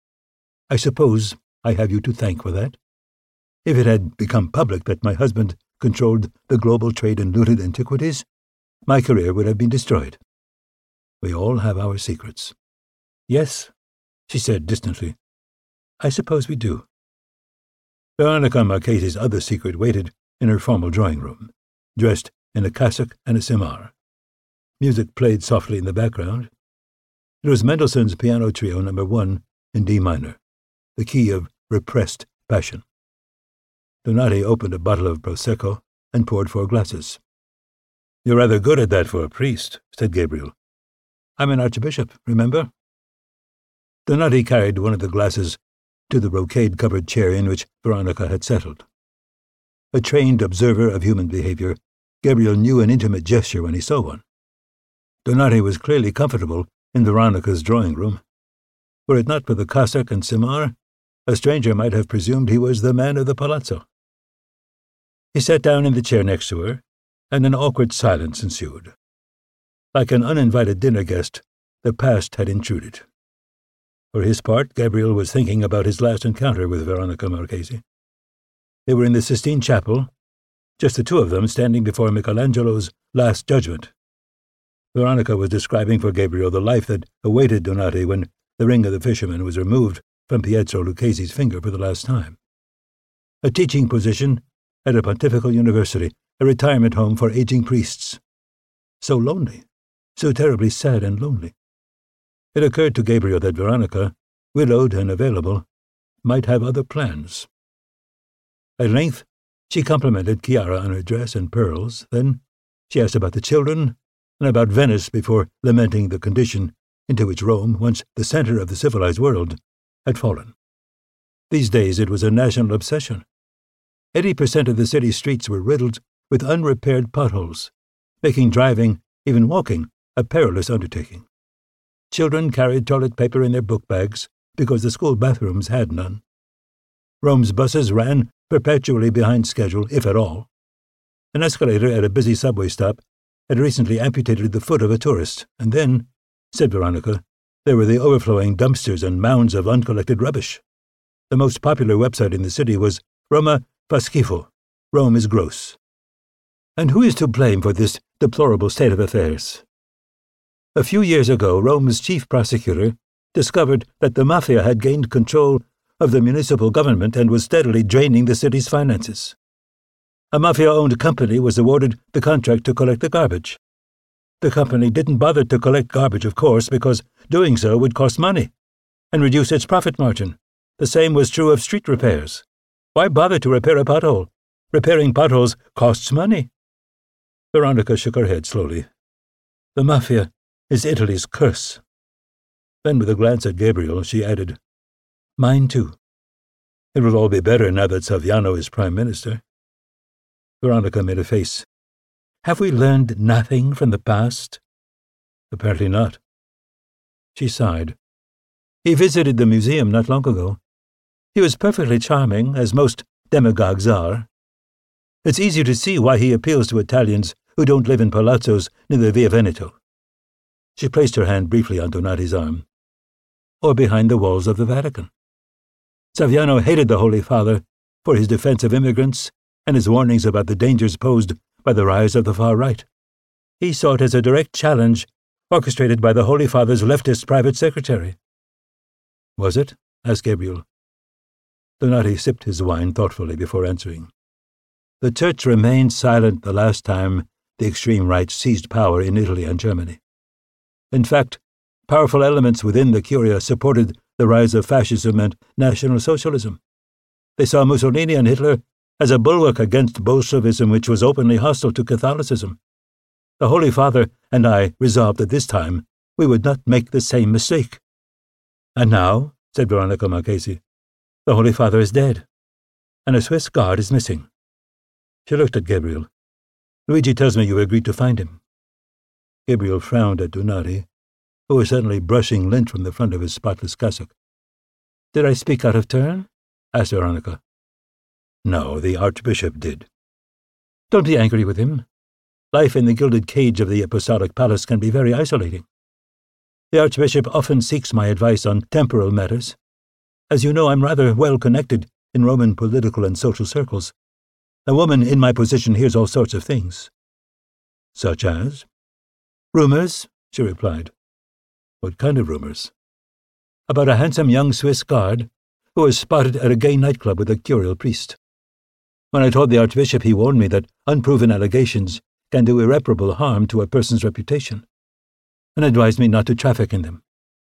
"I suppose I have you to thank for that. If it had become public that my husband controlled the global trade in looted antiquities, my career would have been destroyed. We all have our secrets." "Yes," she said distantly. "I suppose we do." Veronica Marchesi's other secret waited in her formal drawing room, dressed in a cassock and a simar. Music played softly in the background. It was Mendelssohn's Piano Trio No. 1 in D minor, the key of repressed passion. Donati opened a bottle of Prosecco and poured 4 glasses. "You're rather good at that for a priest," said Gabriel. "I'm an archbishop, remember?" Donati carried one of the glasses to the brocade-covered chair in which Veronica had settled. A trained observer of human behavior, Gabriel knew an intimate gesture when he saw one. Donati was clearly comfortable in Veronica's drawing room. Were it not for the cassock and simar, a stranger might have presumed he was the man of the palazzo. He sat down in the chair next to her, and an awkward silence ensued. Like an uninvited dinner guest, the past had intruded. For his part, Gabriel was thinking about his last encounter with Veronica Marchesi. They were in the Sistine Chapel, just the two of them standing before Michelangelo's Last Judgment. Veronica was describing for Gabriel the life that awaited Donati when the ring of the fisherman was removed from Pietro Lucchesi's finger for the last time. A teaching position at a pontifical university, a retirement home for aging priests. So lonely, so terribly sad and lonely. It occurred to Gabriel that Veronica, widowed and available, might have other plans. At length, she complimented Chiara on her dress and pearls. Then she asked about the children and about Venice before lamenting the condition into which Rome, once the center of the civilized world, had fallen. These days it was a national obsession. 80% of the city's streets were riddled with unrepaired potholes, making driving, even walking, a perilous undertaking. Children carried toilet paper in their book bags because the school bathrooms had none. Rome's buses ran perpetually behind schedule, if at all. An escalator at a busy subway stop had recently amputated the foot of a tourist, and then, said Veronica, there were the overflowing dumpsters and mounds of uncollected rubbish. The most popular website in the city was Roma fa schifo. Rome is gross. And who is to blame for this deplorable state of affairs? A few years ago, Rome's chief prosecutor discovered that the mafia had gained control of the municipal government and was steadily draining the city's finances. A mafia-owned company was awarded the contract to collect the garbage. The company didn't bother to collect garbage, of course, because doing so would cost money and reduce its profit margin. The same was true of street repairs. Why bother to repair a pothole? Repairing potholes costs money. Veronica shook her head slowly. The mafia is Italy's curse. Then, with a glance at Gabriel, she added, Mine too. It will all be better now that Saviano is Prime Minister. Veronica made a face. Have we learned nothing from the past? Apparently not. She sighed. He visited the museum not long ago. He was perfectly charming, as most demagogues are. It's easy to see why he appeals to Italians who don't live in palazzos near the Via Veneto. She placed her hand briefly on Donati's arm. Or behind the walls of the Vatican. Saviano hated the Holy Father for his defense of immigrants and his warnings about the dangers posed by the rise of the far right. He saw it as a direct challenge orchestrated by the Holy Father's leftist private secretary. Was it? Asked Gabriel. Donati sipped his wine thoughtfully before answering. The Church remained silent the last time the extreme right seized power in Italy and Germany. In fact, powerful elements within the Curia supported the rise of fascism and National Socialism. They saw Mussolini and Hitler as a bulwark against Bolshevism, which was openly hostile to Catholicism. The Holy Father and I resolved that this time we would not make the same mistake. And now, said Veronica Marchesi, the Holy Father is dead, and a Swiss guard is missing. She looked at Gabriel. Luigi tells me you agreed to find him. Gabriel frowned at Donati, who was suddenly brushing lint from the front of his spotless cassock. Did I speak out of turn? Asked Veronica. No, the Archbishop did. Don't be angry with him. Life in the gilded cage of the Apostolic Palace can be very isolating. The Archbishop often seeks my advice on temporal matters. As you know, I'm rather well connected in Roman political and social circles. A woman in my position hears all sorts of things. Such as? Rumors, she replied. What kind of rumors? About a handsome young Swiss guard who was spotted at a gay nightclub with a curial priest. When I told the Archbishop, he warned me that unproven allegations can do irreparable harm to a person's reputation, and advised me not to traffic in them.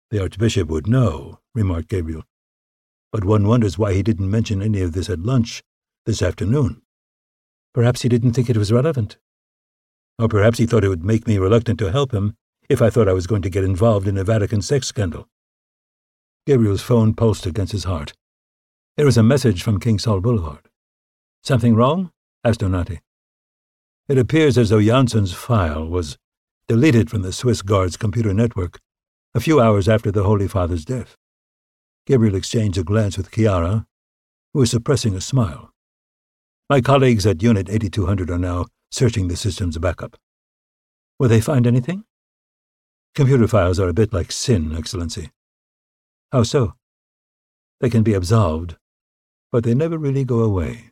The Archbishop would know, remarked Gabriel. But one wonders why he didn't mention any of this at lunch this afternoon. Perhaps he didn't think it was relevant. Or perhaps he thought it would make me reluctant to help him if I thought I was going to get involved in a Vatican sex scandal. Gabriel's phone pulsed against his heart. There was a message from King Saul Boulevard. Something wrong? Asked Donati. It appears as though Janssen's file was deleted from the Swiss Guard's computer network a few hours after the Holy Father's death. Gabriel exchanged a glance with Chiara, who was suppressing a smile. My colleagues at Unit 8200 are now searching the system's backup. Will they find anything? Computer files are a bit like sin, Excellency. How so? They can be absolved, but they never really go away.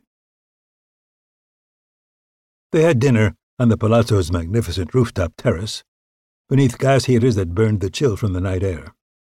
They had dinner on the palazzo's magnificent rooftop terrace, beneath gas heaters that burned the chill from the night air.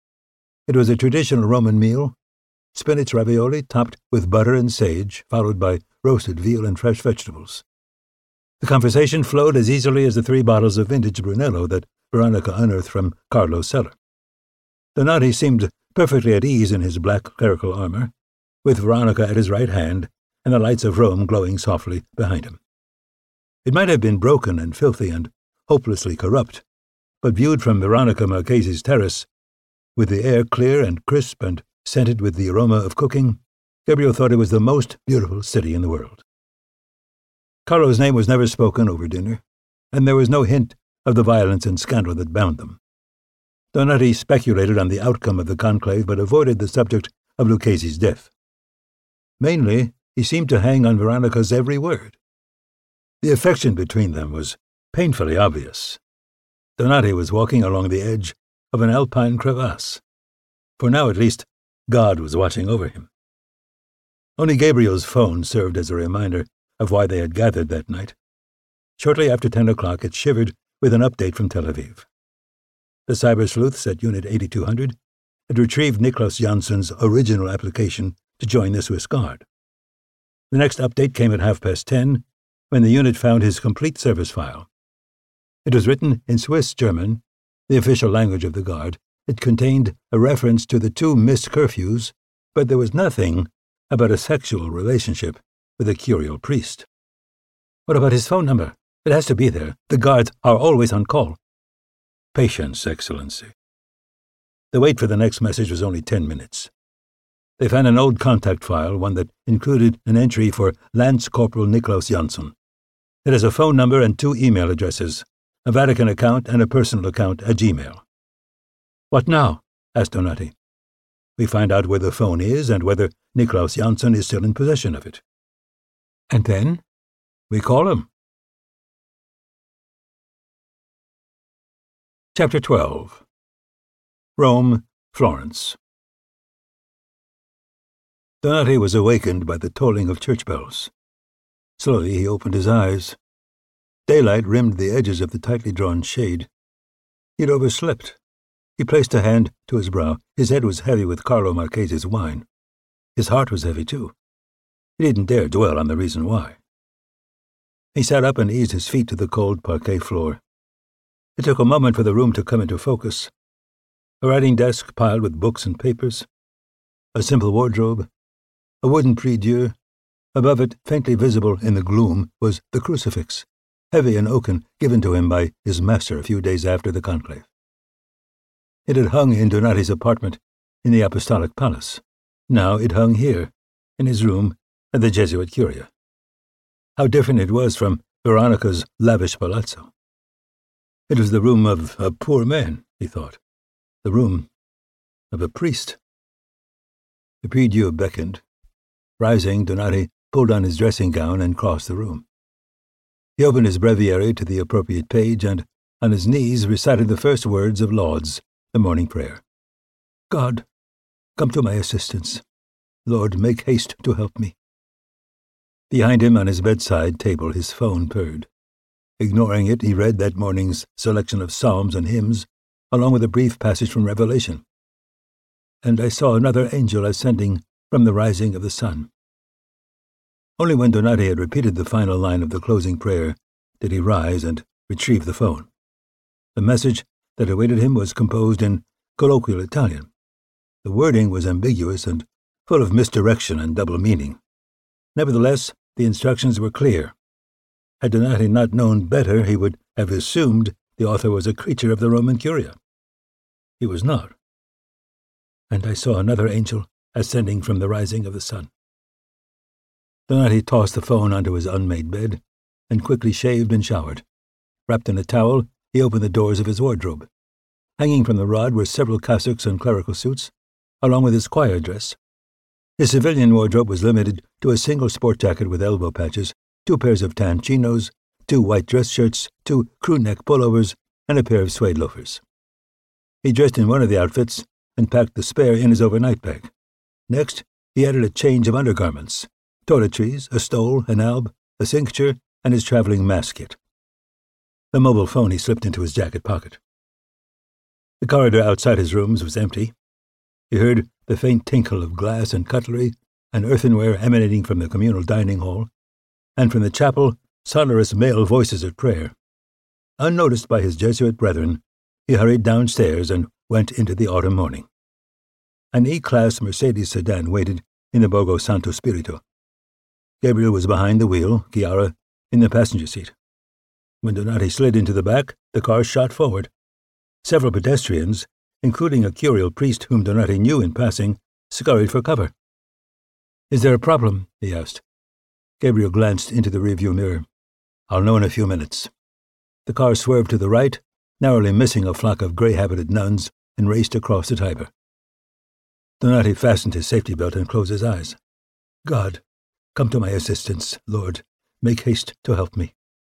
It was a traditional Roman meal, spinach ravioli topped with butter and sage, followed by roasted veal and fresh vegetables. The conversation flowed as easily as the 3 bottles of vintage Brunello that Veronica unearthed from Carlo's cellar. Donati seemed perfectly at ease in his black clerical armor, with Veronica at his right hand and the lights of Rome glowing softly behind him. It might have been broken and filthy and hopelessly corrupt, but viewed from Veronica Marchese's terrace, with the air clear and crisp and scented with the aroma of cooking, Gabriel thought it was the most beautiful city in the world. Carlo's name was never spoken over dinner, and there was no hint of the violence and scandal that bound them. Donati speculated on the outcome of the conclave, but avoided the subject of Lucchese's death. Mainly, he seemed to hang on Veronica's every word. The affection between them was painfully obvious. Donati was walking along the edge of an alpine crevasse. For now, at least, God was watching over him. Only Gabriel's phone served as a reminder of why they had gathered that night. Shortly after 10 o'clock, it shivered with an update from Tel Aviv. The cyber sleuths at Unit 8200 had retrieved Niklas Janssen's original application to join the Swiss Guard. The next update came at 10:30, when the unit found his complete service file. It was written in Swiss German, the official language of the Guard. It contained a reference to the 2 missed curfews, but there was nothing about a sexual relationship with a curial priest. What about his phone number? It has to be there. The guards are always on call. Patience, Excellency. The wait for the next message was only 10 minutes. They found an old contact file, one that included an entry for Lance Corporal Niklas Janssen. It has a phone number and 2 email addresses, a Vatican account and a personal account at Gmail. What now? Asked Donati. We find out where the phone is and whether Niklas Janssen is still in possession of it. And then we call him. Chapter 12. Rome, Florence. Donati was awakened by the tolling of church bells. Slowly he opened his eyes. Daylight rimmed the edges of the tightly drawn shade. He had overslept. He placed a hand to his brow. His head was heavy with Carlo Marchese's wine. His heart was heavy, too. He didn't dare dwell on the reason why. He sat up and eased his feet to the cold parquet floor. It took a moment for the room to come into focus. A writing desk piled with books and papers, a simple wardrobe, a wooden prie-dieu. Above it, faintly visible in the gloom, was the crucifix, heavy and oaken, given to him by his master a few days after the conclave. It had hung in Donati's apartment in the Apostolic Palace. Now it hung here, in his room at the Jesuit Curia. How different it was from Veronica's lavish palazzo. It was the room of a poor man, he thought. The room of a priest. The prie-dieu beckoned. Rising, Donati pulled on his dressing gown and crossed the room. He opened his breviary to the appropriate page and, on his knees, recited the first words of Lauds, the morning prayer. God, come to my assistance. Lord, make haste to help me. Behind him on his bedside table his phone purred. Ignoring it, he read that morning's selection of psalms and hymns, along with a brief passage from Revelation. And I saw another angel ascending from the rising of the sun. Only when Donati had repeated the final line of the closing prayer did he rise and retrieve the phone. The message that awaited him was composed in colloquial Italian. The wording was ambiguous and full of misdirection and double meaning. Nevertheless, the instructions were clear. Had Donati not known better, he would have assumed the author was a creature of the Roman Curia. He was not. And I saw another angel ascending from the rising of the sun. Donati tossed the phone onto his unmade bed and quickly shaved and showered. Wrapped in a towel, he opened the doors of his wardrobe. Hanging from the rod were several cassocks and clerical suits, along with his choir dress. His civilian wardrobe was limited to a single sport jacket with elbow patches, 2 pairs of tan chinos, 2 white dress shirts, 2 crew-neck pullovers, and a pair of suede loafers. He dressed in one of the outfits and packed the spare in his overnight bag. Next, he added a change of undergarments, toiletries, a stole, an alb, a cincture, and his traveling mask kit. The mobile phone he slipped into his jacket pocket. The corridor outside his rooms was empty. He heard the faint tinkle of glass and cutlery and earthenware emanating from the communal dining hall, and from the chapel, sonorous male voices at prayer. Unnoticed by his Jesuit brethren, he hurried downstairs and went into the autumn morning. An E-Class Mercedes sedan waited in the Borgo Santo Spirito. Gabriel was behind the wheel, Chiara in the passenger seat. When Donati slid into the back, the car shot forward. Several pedestrians, including a curial priest whom Donati knew in passing, scurried for cover. "Is there a problem?" he asked. Gabriel glanced into the rearview mirror. "I'll know in a few minutes." The car swerved to the right, narrowly missing a flock of grey-habited nuns, and raced across the Tiber. Donati fastened his safety belt and closed his eyes. "God, come to my assistance, Lord. Make haste to help me."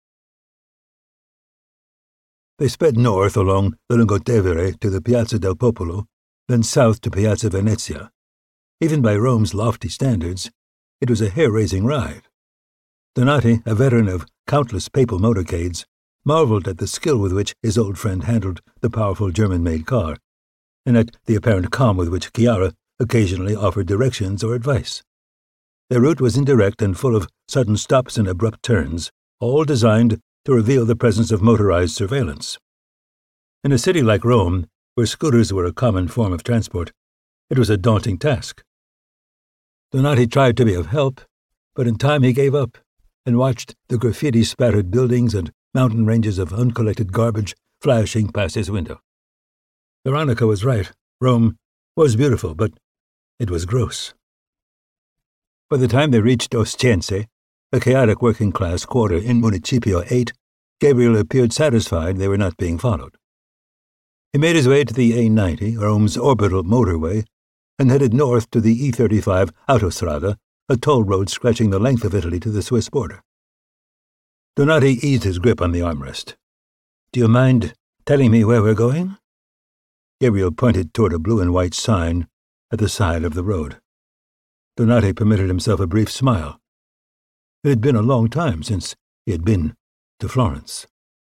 They sped north along the Lungotevere to the Piazza del Popolo, then south to Piazza Venezia. Even by Rome's lofty standards, it was a hair-raising ride. Donati, a veteran of countless papal motorcades, marveled at the skill with which his old friend handled the powerful German-made car, and at the apparent calm with which Chiara occasionally offered directions or advice. Their route was indirect and full of sudden stops and abrupt turns, all designed to reveal the presence of motorized surveillance. In a city like Rome, where scooters were a common form of transport, it was a daunting task. Donati tried to be of help, but in time he gave up and watched the graffiti-spattered buildings and mountain ranges of uncollected garbage flashing past his window. Veronica was right. Rome was beautiful, but it was gross. By the time they reached Ostiense, a chaotic working-class quarter in Municipio 8, Gabriel appeared satisfied they were not being followed. He made his way to the A90, Rome's orbital motorway, and headed north to the E35 Autostrada, a toll road stretching the length of Italy to the Swiss border. Donati eased his grip on the armrest. "Do you mind telling me where we're going?" Gabriel pointed toward a blue and white sign at the side of the road. Donati permitted himself a brief smile. It had been a long time since he had been to Florence.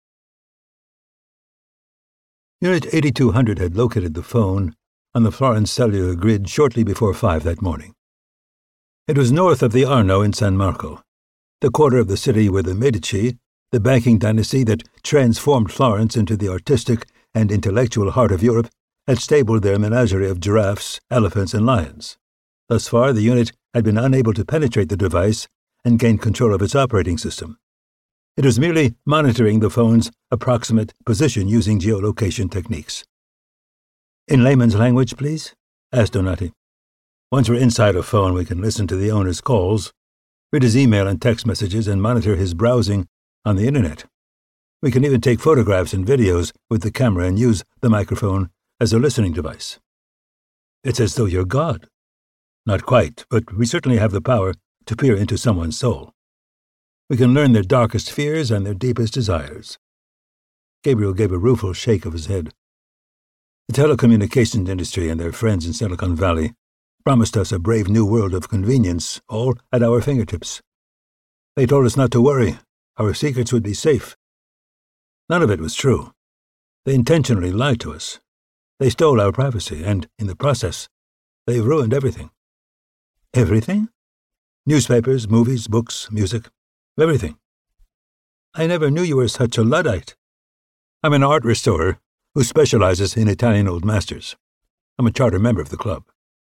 Unit 8200 had located the phone on the Florence cellular grid shortly before 5 that morning. It was north of the Arno in San Marco, the quarter of the city where the Medici, the banking dynasty that transformed Florence into the artistic and intellectual heart of Europe, had stabled their menagerie of giraffes, elephants, and lions. Thus far, the unit had been unable to penetrate the device and gain control of its operating system. It was merely monitoring the phone's approximate position using geolocation techniques. "In layman's language, please?" asked Donati. "Once we're inside a phone, we can listen to the owner's calls, read his email and text messages, and monitor his browsing on the Internet. We can even take photographs and videos with the camera and use the microphone as a listening device." "It's as though you're God." "Not quite, but we certainly have the power to peer into someone's soul. We can learn their darkest fears and their deepest desires." Gabriel gave a rueful shake of his head. "The telecommunications industry and their friends in Silicon Valley promised us a brave new world of convenience, all at our fingertips. They told us not to worry. Our secrets would be safe. None of it was true. They intentionally lied to us. They stole our privacy, and, in the process, they've ruined everything." "Everything?" "Newspapers, movies, books, music. Everything." "I never knew you were such a Luddite." "I'm an art restorer. who specializes in Italian old masters. I'm a charter member of the club.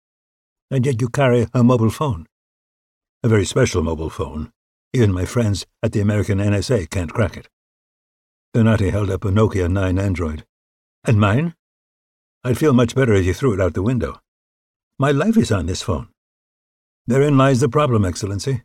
And yet you carry a mobile phone. A very special mobile phone. Even my friends at the American NSA can't crack it. Donati held up a Nokia 9 Android. And mine? I'd feel much better if you threw it out the window. My life is on this phone. Therein lies the problem, Excellency.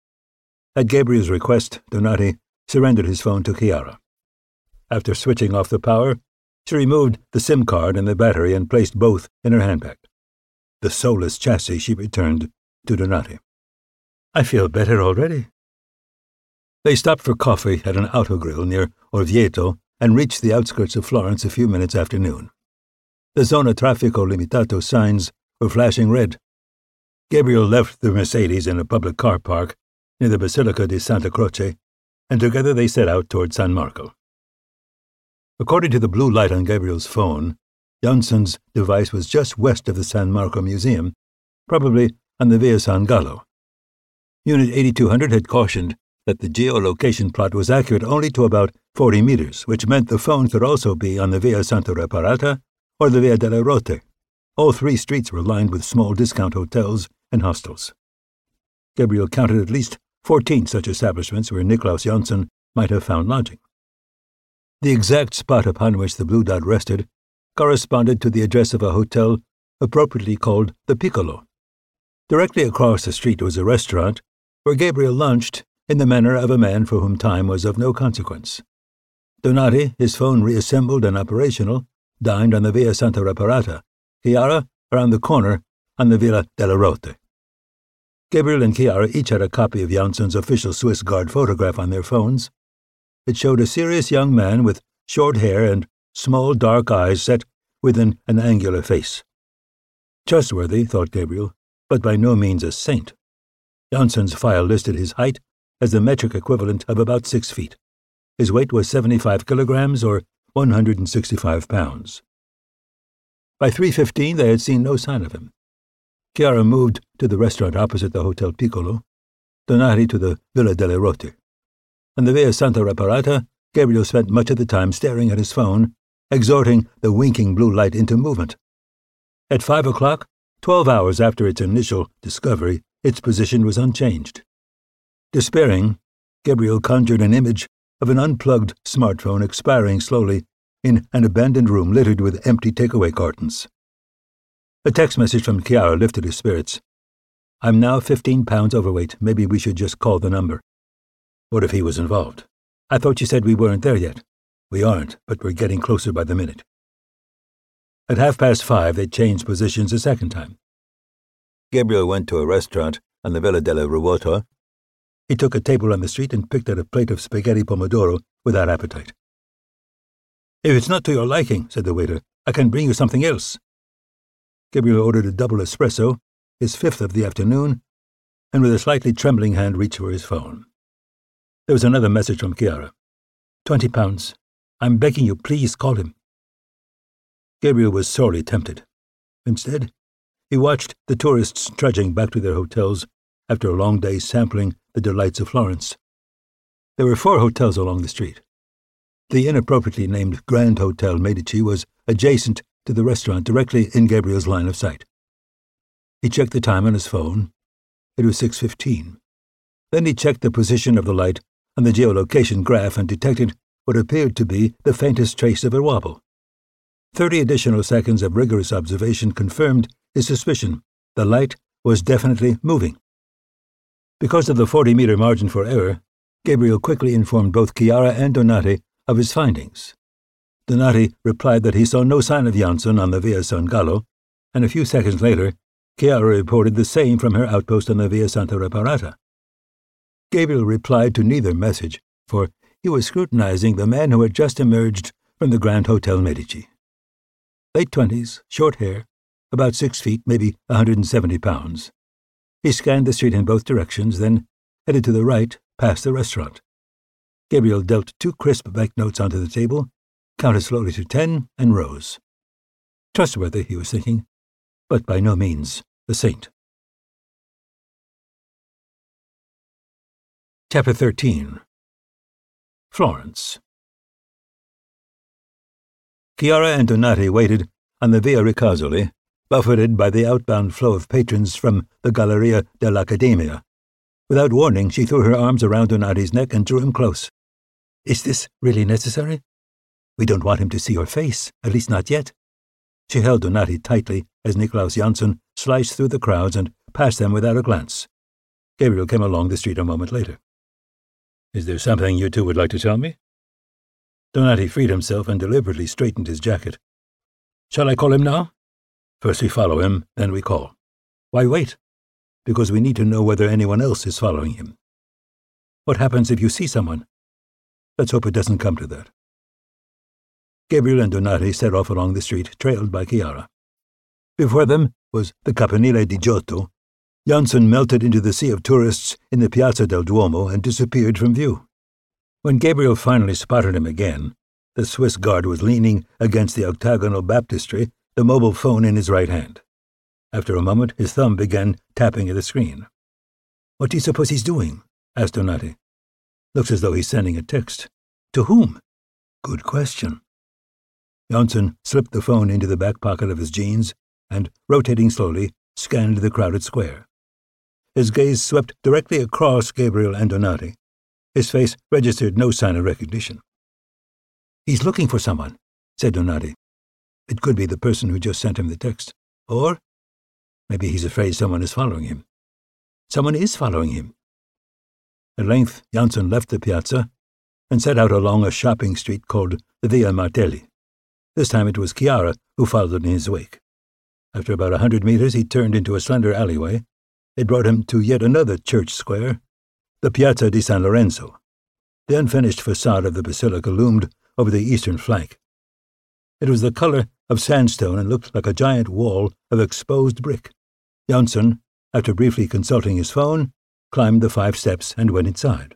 At Gabriel's request, Donati surrendered his phone to Chiara. After switching off the power, she removed the SIM card and the battery and placed both in her handbag. The soulless chassis she returned to Donati. I feel better already. They stopped for coffee at an autogrill near Orvieto and reached the outskirts of Florence a few minutes after noon. The Zona Traffico Limitato signs were flashing red. Gabriel left the Mercedes in a public car park near the Basilica di Santa Croce, and together they set out toward San Marco. According to the blue light on Gabriel's phone, Janssen's device was just west of the San Marco Museum, probably on the Via San Gallo. Unit 8200 had cautioned that the geolocation plot was accurate only to about 40 meters, which meant the phone could also be on the Via Santa Reparata or the Via delle Rote. All three streets were lined with small discount hotels and hostels. Gabriel counted at least 14 such establishments where Niklaus Janssen might have found lodging. The exact spot upon which the blue dot rested corresponded to the address of a hotel appropriately called the Piccolo. Directly across the street was a restaurant where Gabriel lunched in the manner of a man for whom time was of no consequence. Donati, his phone reassembled and operational, dined on the Via Santa Reparata, Chiara around the corner on the Via delle Rote. Gabriel and Chiara each had a copy of Janssen's official Swiss Guard photograph on their phones. It showed a serious young man with short hair and small dark eyes set within an angular face. Trustworthy, thought Gabriel, but by no means a saint. Janssen's file listed his height as the metric equivalent of about 6 feet. His weight was 75 kilograms, or 165 pounds. By 3:15 they had seen no sign of him. Chiara moved to the restaurant opposite the Hotel Piccolo, Donati to the Villa delle Rote. On the Via Santa Reparata, Gabriel spent much of the time staring at his phone, exhorting the winking blue light into movement. At 5 o'clock, 12 hours after its initial discovery, its position was unchanged. Despairing, Gabriel conjured an image of an unplugged smartphone expiring slowly in an abandoned room littered with empty takeaway cartons. A text message from Chiara lifted his spirits. I'm now 15 pounds overweight. Maybe we should just call the number. What if he was involved? I thought you said we weren't there yet. We aren't, but we're getting closer by the minute. At 5:30, they changed positions a second time. Gabriel went to a restaurant on the Villa delle Ruota. He took a table on the street and picked out a plate of spaghetti pomodoro without appetite. If it's not to your liking, said the waiter, I can bring you something else. Gabriel ordered a double espresso, his fifth of the afternoon, and with a slightly trembling hand reached for his phone. There was another message from Chiara. 20 pounds. I'm begging you, please call him. Gabriel was sorely tempted. Instead, he watched the tourists trudging back to their hotels after a long day sampling the delights of Florence. There were 4 hotels along the street. The inappropriately named Grand Hotel Medici was adjacent to the restaurant directly in Gabriel's line of sight. He checked the time on his phone. It was 6:15. Then he checked the position of the light on the geolocation graph and detected what appeared to be the faintest trace of a wobble. 30 additional seconds of rigorous observation confirmed his suspicion. The light was definitely moving. Because of the 40-meter margin for error, Gabriel quickly informed both Chiara and Donati of his findings. Donati replied that he saw no sign of Janssen on the Via San Gallo, and a few seconds later, Chiara reported the same from her outpost on the Via Santa Reparata. Gabriel replied to neither message, for he was scrutinizing the man who had just emerged from the Grand Hotel Medici. Late 20s, short hair, about 6 feet, maybe 170 pounds. He scanned the street in both directions, then headed to the right, past the restaurant. Gabriel dealt 2 crisp banknotes onto the table, counted slowly to 10, and rose. Trustworthy, he was thinking, but by no means a saint. Chapter 13. Florence. Chiara and Donati waited on the Via Ricasoli, buffeted by the outbound flow of patrons from the Galleria dell'Accademia. Without warning, she threw her arms around Donati's neck and drew him close. "Is this really necessary? We don't want him to see your face, at least not yet." She held Donati tightly as Niklaus Jansson sliced through the crowds and passed them without a glance. Gabriel came along the street a moment later. "Is there something you two would like to tell me?" Donati freed himself and deliberately straightened his jacket. "Shall I call him now?" "First we follow him, then we call." "Why wait?" "Because we need to know whether anyone else is following him." "What happens if you see someone?" "Let's hope it doesn't come to that." Gabriel and Donati set off along the street, trailed by Chiara. Before them was the Campanile di Giotto. Jansson melted into the sea of tourists in the Piazza del Duomo and disappeared from view. When Gabriel finally spotted him again, the Swiss guard was leaning against the octagonal baptistry, the mobile phone in his right hand. After a moment, his thumb began tapping at the screen. "What do you suppose he's doing?" asked Donati. "Looks as though he's sending a text." "To whom?" "Good question." Jansson slipped the phone into the back pocket of his jeans and, rotating slowly, scanned the crowded square. His gaze swept directly across Gabriel and Donati. His face registered no sign of recognition. "He's looking for someone," said Donati. "It could be the person who just sent him the text. Or maybe he's afraid someone is following him." "Someone is following him." At length, Jansson left the piazza and set out along a shopping street called the Via Martelli. This time it was Chiara who followed in his wake. After about 100 meters, he turned into a slender alleyway. It brought him to yet another church square, the Piazza di San Lorenzo. The unfinished facade of the basilica loomed over the eastern flank. It was the color of sandstone and looked like a giant wall of exposed brick. Jansson, after briefly consulting his phone, climbed the 5 steps and went inside.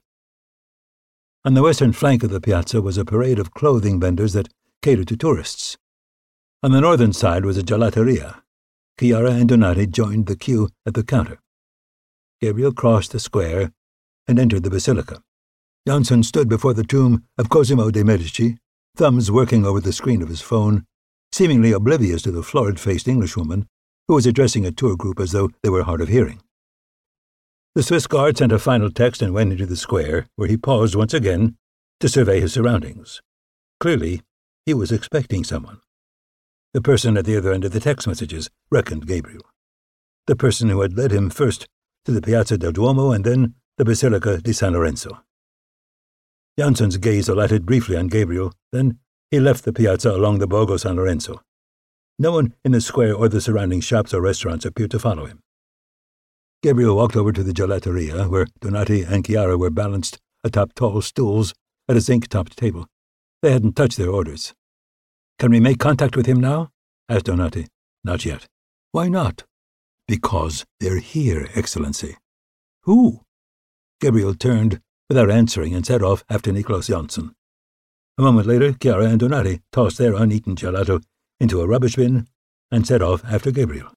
On the western flank of the piazza was a parade of clothing vendors that catered to tourists. On the northern side was a gelateria. Chiara and Donati joined the queue at the counter. Gabriel crossed the square and entered the basilica. Jansson stood before the tomb of Cosimo de' Medici, thumbs working over the screen of his phone, seemingly oblivious to the florid-faced Englishwoman who was addressing a tour group as though they were hard of hearing. The Swiss guard sent a final text and went into the square, where he paused once again to survey his surroundings. Clearly, he was expecting someone. The person at the other end of the text messages reckoned Gabriel. The person who had led him first to the Piazza del Duomo and then the Basilica di San Lorenzo. Jansson's gaze alighted briefly on Gabriel, then he left the piazza along the Borgo San Lorenzo. No one in the square or the surrounding shops or restaurants appeared to follow him. Gabriel walked over to the gelateria, where Donati and Chiara were balanced atop tall stools at a zinc-topped table. They hadn't touched their orders. "Can we make contact with him now?" asked Donati. "Not yet." "Why not?" "Because they're here, Excellency." "Who?" Gabriel turned without answering and set off after Niklaus Jansson. A moment later, Chiara and Donati tossed their uneaten gelato into a rubbish bin and set off after Gabriel.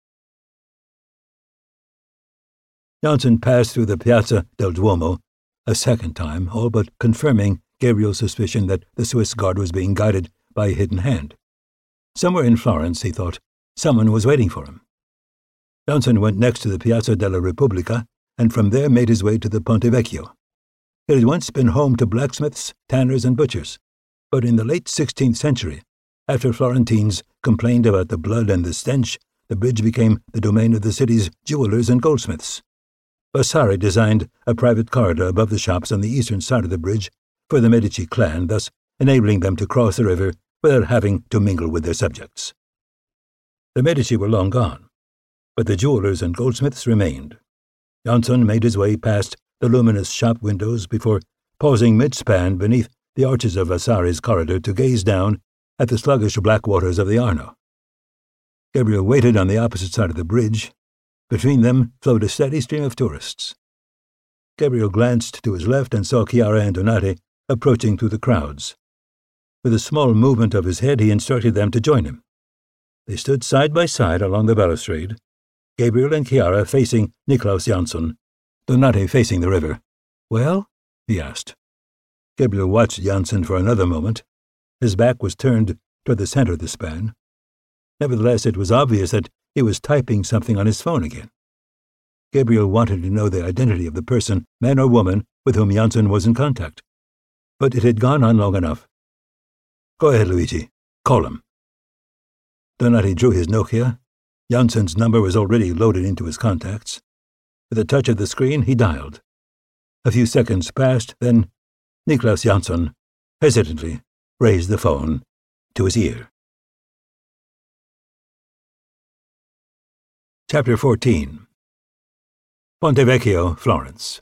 Jansson passed through the Piazza del Duomo a second time, all but confirming Gabriel's suspicion that the Swiss guard was being guided by a hidden hand. Somewhere in Florence, he thought, someone was waiting for him. Jansson went next to the Piazza della Repubblica, and from there made his way to the Ponte Vecchio. It had once been home to blacksmiths, tanners, and butchers, but in the late 16th century, after Florentines complained about the blood and the stench, the bridge became the domain of the city's jewelers and goldsmiths. Vasari designed a private corridor above the shops on the eastern side of the bridge for the Medici clan, thus enabling them to cross the river without having to mingle with their subjects. The Medici were long gone, but the jewelers and goldsmiths remained. Jansson made his way past the luminous shop windows before pausing mid-span beneath the arches of Vasari's corridor to gaze down at the sluggish black waters of the Arno. Gabriel waited on the opposite side of the bridge. Between them flowed a steady stream of tourists. Gabriel glanced to his left and saw Chiara and Donati approaching through the crowds. With a small movement of his head, he instructed them to join him. They stood side by side along the balustrade, Gabriel and Chiara facing Niklaus Jansson, Donati facing the river. "Well?" he asked. Gabriel watched Jansson for another moment. His back was turned toward the center of the span. Nevertheless, it was obvious that he was typing something on his phone again. Gabriel wanted to know the identity of the person, man or woman, with whom Janssen was in contact. But it had gone on long enough. Go ahead, Luigi. Call him. Donati drew his Nokia. Janssen's number was already loaded into his contacts. With a touch of the screen, he dialed. A few seconds passed, then Niklas Jansson hesitantly raised the phone to his ear. Chapter 14. Ponte Vecchio, Florence.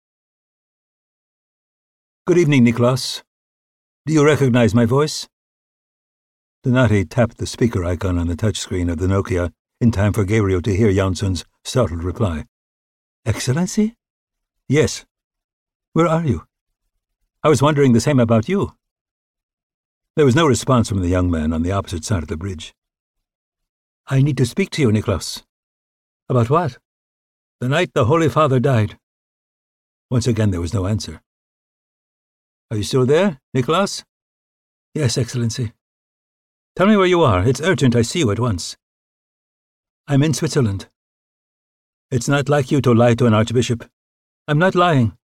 Good evening, Niklas. Do you recognize my voice? Donati tapped the speaker icon on the touchscreen of the Nokia in time for Gabriel to hear Jansson's startled reply. Excellency? Yes. Where are you? I was wondering the same about you. There was no response from the young man on the opposite side of the bridge. I need to speak to you, Niklas. About what? The night the Holy Father died. Once again there was no answer. Are you still there, Niklas? Yes, Excellency. Tell me where you are. It's urgent. I see you at once. I'm in Switzerland. It's not like you to lie to an archbishop. I'm not lying.